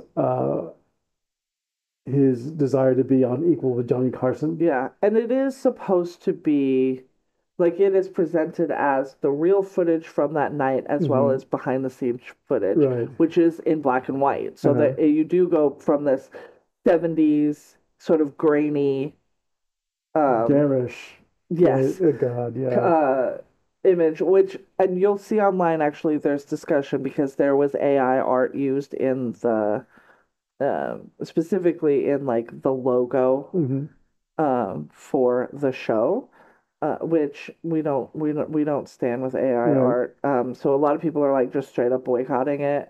his desire to be on equal with Johnny Carson. yeah. And it is supposed to be like it is presented as the real footage from that night as well Hmm as behind the scenes footage, Right. which is in black and white. So Uh-huh. that you do go from this 70s sort of grainy, um, Garish. Right. yes, Oh God, yeah. uh, image, which, and you'll see online actually, there's discussion because there was AI art used in the, specifically in like the logo, hmm for the show. Which we don't stand with AI Right. art. So a lot of people are like just straight up boycotting it.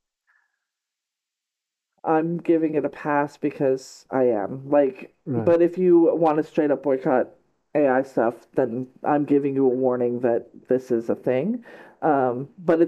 I'm giving it a pass because I am. Like, Right. but if you want to straight up boycott AI stuff, then I'm giving you a warning that this is a thing. But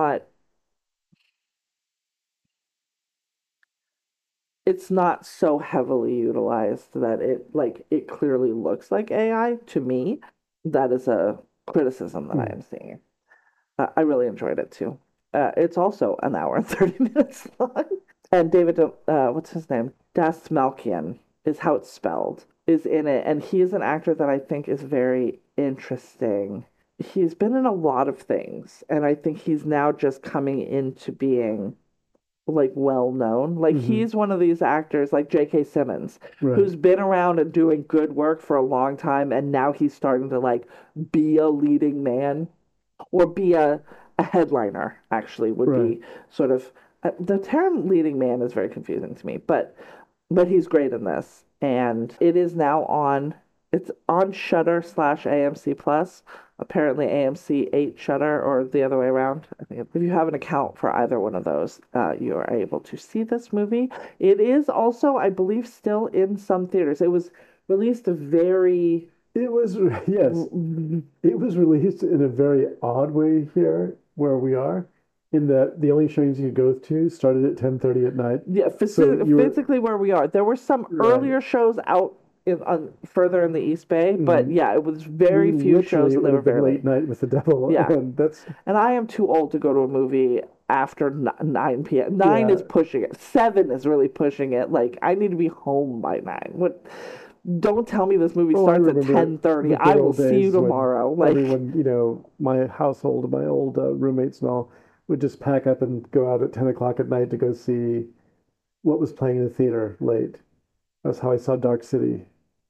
it's not so heavily utilized that it clearly looks like AI to me. That is a criticism that I Mm. am seeing. I really enjoyed it too. It's also an hour and 30 minutes long. And David, what's his name? Dastmalchian is how it's spelled, is in it. And he is an actor that I think is very interesting. He's been in a lot of things, and I think he's now just coming into being like well known. Like hmm he's one of these actors like J.K. Simmons, Right. who's been around and doing good work for a long time, and now he's starting to like be a leading man or be a headliner, actually would Right. be sort of the term leading man is very confusing to me, but he's great in this, and it is now on. It's on Shutter slash AMC Plus. Apparently, AMC ate Shutter, or the other way around. I think if you have an account for either one of those, you are able to see this movie. It is also, I believe, still in some theaters. It was released a very It was yes. It was released in a very odd way here where we are, in that the only showings you could go to started at 10:30 at night. yeah, So you were physically where we are. There were some right. earlier shows out further in the East Bay, but hmm yeah, it was I very mean, few literally, shows it and they would were have been very late late. night with the devil, Yeah, and that's and I am too old to go to a movie after 9 p.m. 9 yeah. is pushing it. 7 is really pushing it. Like I need to be home by 9. What? Don't tell me this movie Oh, I starts at remember 10:30. the I good will old see you days when tomorrow. Like everyone, my household, my old roommates and all, would just pack up and go out at 10 o'clock at night to go see what was playing in the theater late. That's how I saw Dark City,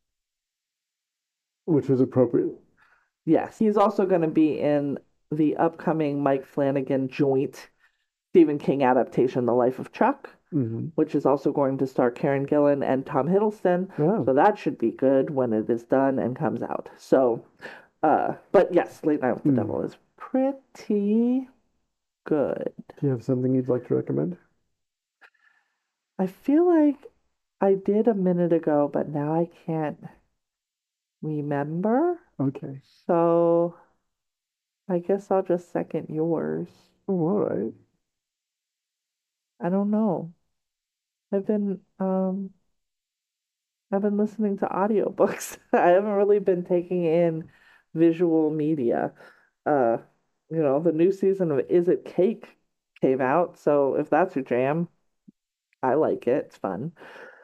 which was appropriate. yes, he's also going to be in the upcoming Mike Flanagan joint Stephen King adaptation, The Life of Chuck, hmm which is also going to star Karen Gillan and Tom Hiddleston. Yeah. So that should be good when it is done and comes out. So, but yes, Late Night with the Mm. Devil is pretty good. Do you have something you'd like to recommend? I feel like I did a minute ago, but now I can't remember. Okay. So I guess I'll just second yours. Oh, all right. I don't know. I've been um I've been listening to audiobooks. I haven't really been taking in visual media. Uh, the new season of Is It Cake came out, so if that's your jam, I like it. It's fun.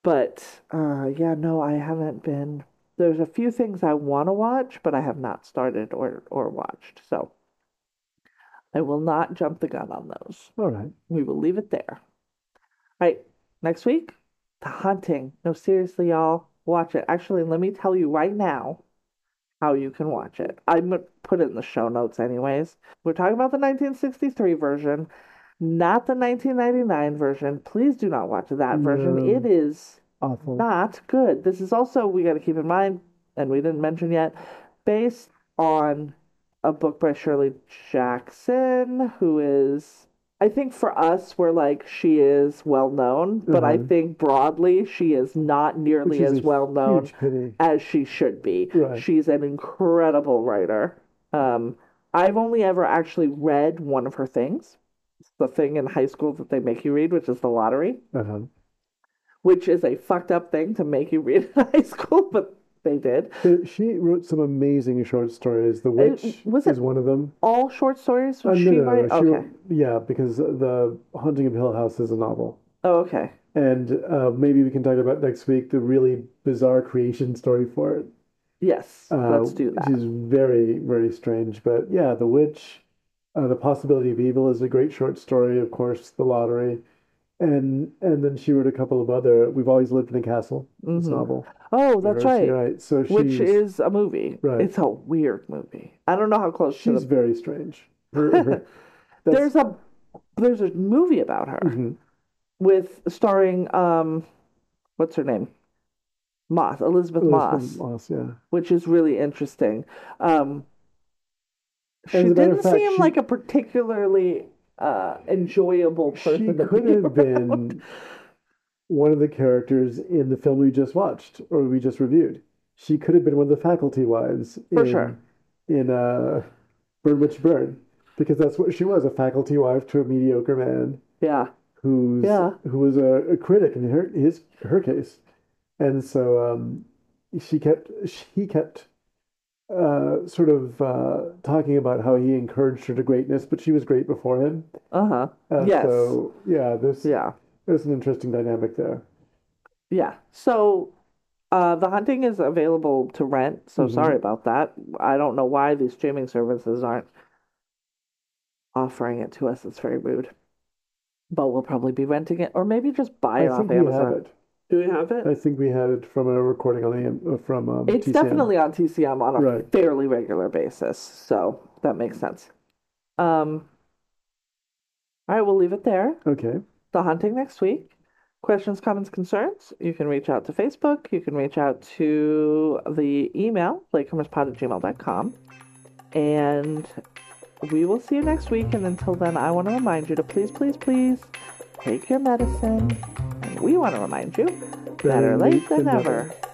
But yeah, no, I haven't been. There's a few things I want to watch, but I have not started or watched. So I will not jump the gun on those. All right. We will leave it there. All right, next week, The Hunting. No, seriously, y'all, watch it. Actually, let me tell you right now how you can watch it. I'm gonna put it in the show notes anyways. We're talking about the 1963 version, not the 1999 version. Please do not watch that version. No. It is Awful. not good. This is also, we got to keep in mind, and we didn't mention yet, based on a book by Shirley Jackson, who is, I think for us, we're like, she is well known, but I think broadly, she is not nearly as well known as she should be. Right. She's an incredible writer. I've only ever actually read one of her things. It's the thing in high school that they make you read, which is The Lottery, which is a fucked up thing to make you read in high school, but they did. She wrote some amazing short stories. The Witch is one of them. All short stories? No. Okay. Wrote, yeah, because The Haunting of Hill House is a novel. Oh, okay. And maybe we can talk about next week the really bizarre creation story for it. Yes, let's do that. Which is very, very strange. But yeah, The Witch, The Possibility of Evil is a great short story. Of course, The Lottery. And then she wrote a couple of other. We've Always Lived in a Castle. This novel. Oh, that's right. Right. So which is a movie. Right. It's a weird movie. I don't know how close she's very strange. There's a movie about her with starring what's her name? Elizabeth Moss. Yeah. Which is really interesting. She didn't seem like a particularly enjoyable person. She could have been one of the characters in the film we just watched or we just reviewed. She could have been one of the faculty wives in Burn Witch Burn, because that's what she was, a faculty wife to a mediocre man. Yeah. Who was a critic in her case. And so he kept sort of talking about how he encouraged her to greatness, but she was great before him. Yes. So yeah, there's an interesting dynamic there. Yeah. So The Hunting is available to rent. So sorry about that. I don't know why these streaming services aren't offering it to us. It's very rude. But we'll probably be renting it, or maybe just buy it off Amazon. Do we have it? I think we had it from a recording on from it's TCM. Definitely on TCM on a fairly regular basis, so that makes sense. All right, we'll leave it there. Okay. The Hunting next week. Questions, comments, concerns, you can reach out to Facebook. You can reach out to the email, latecomerspod@gmail.com. And we will see you next week. And until then, I want to remind you to please, please, please take your medicine. And we want to remind you, better late than never.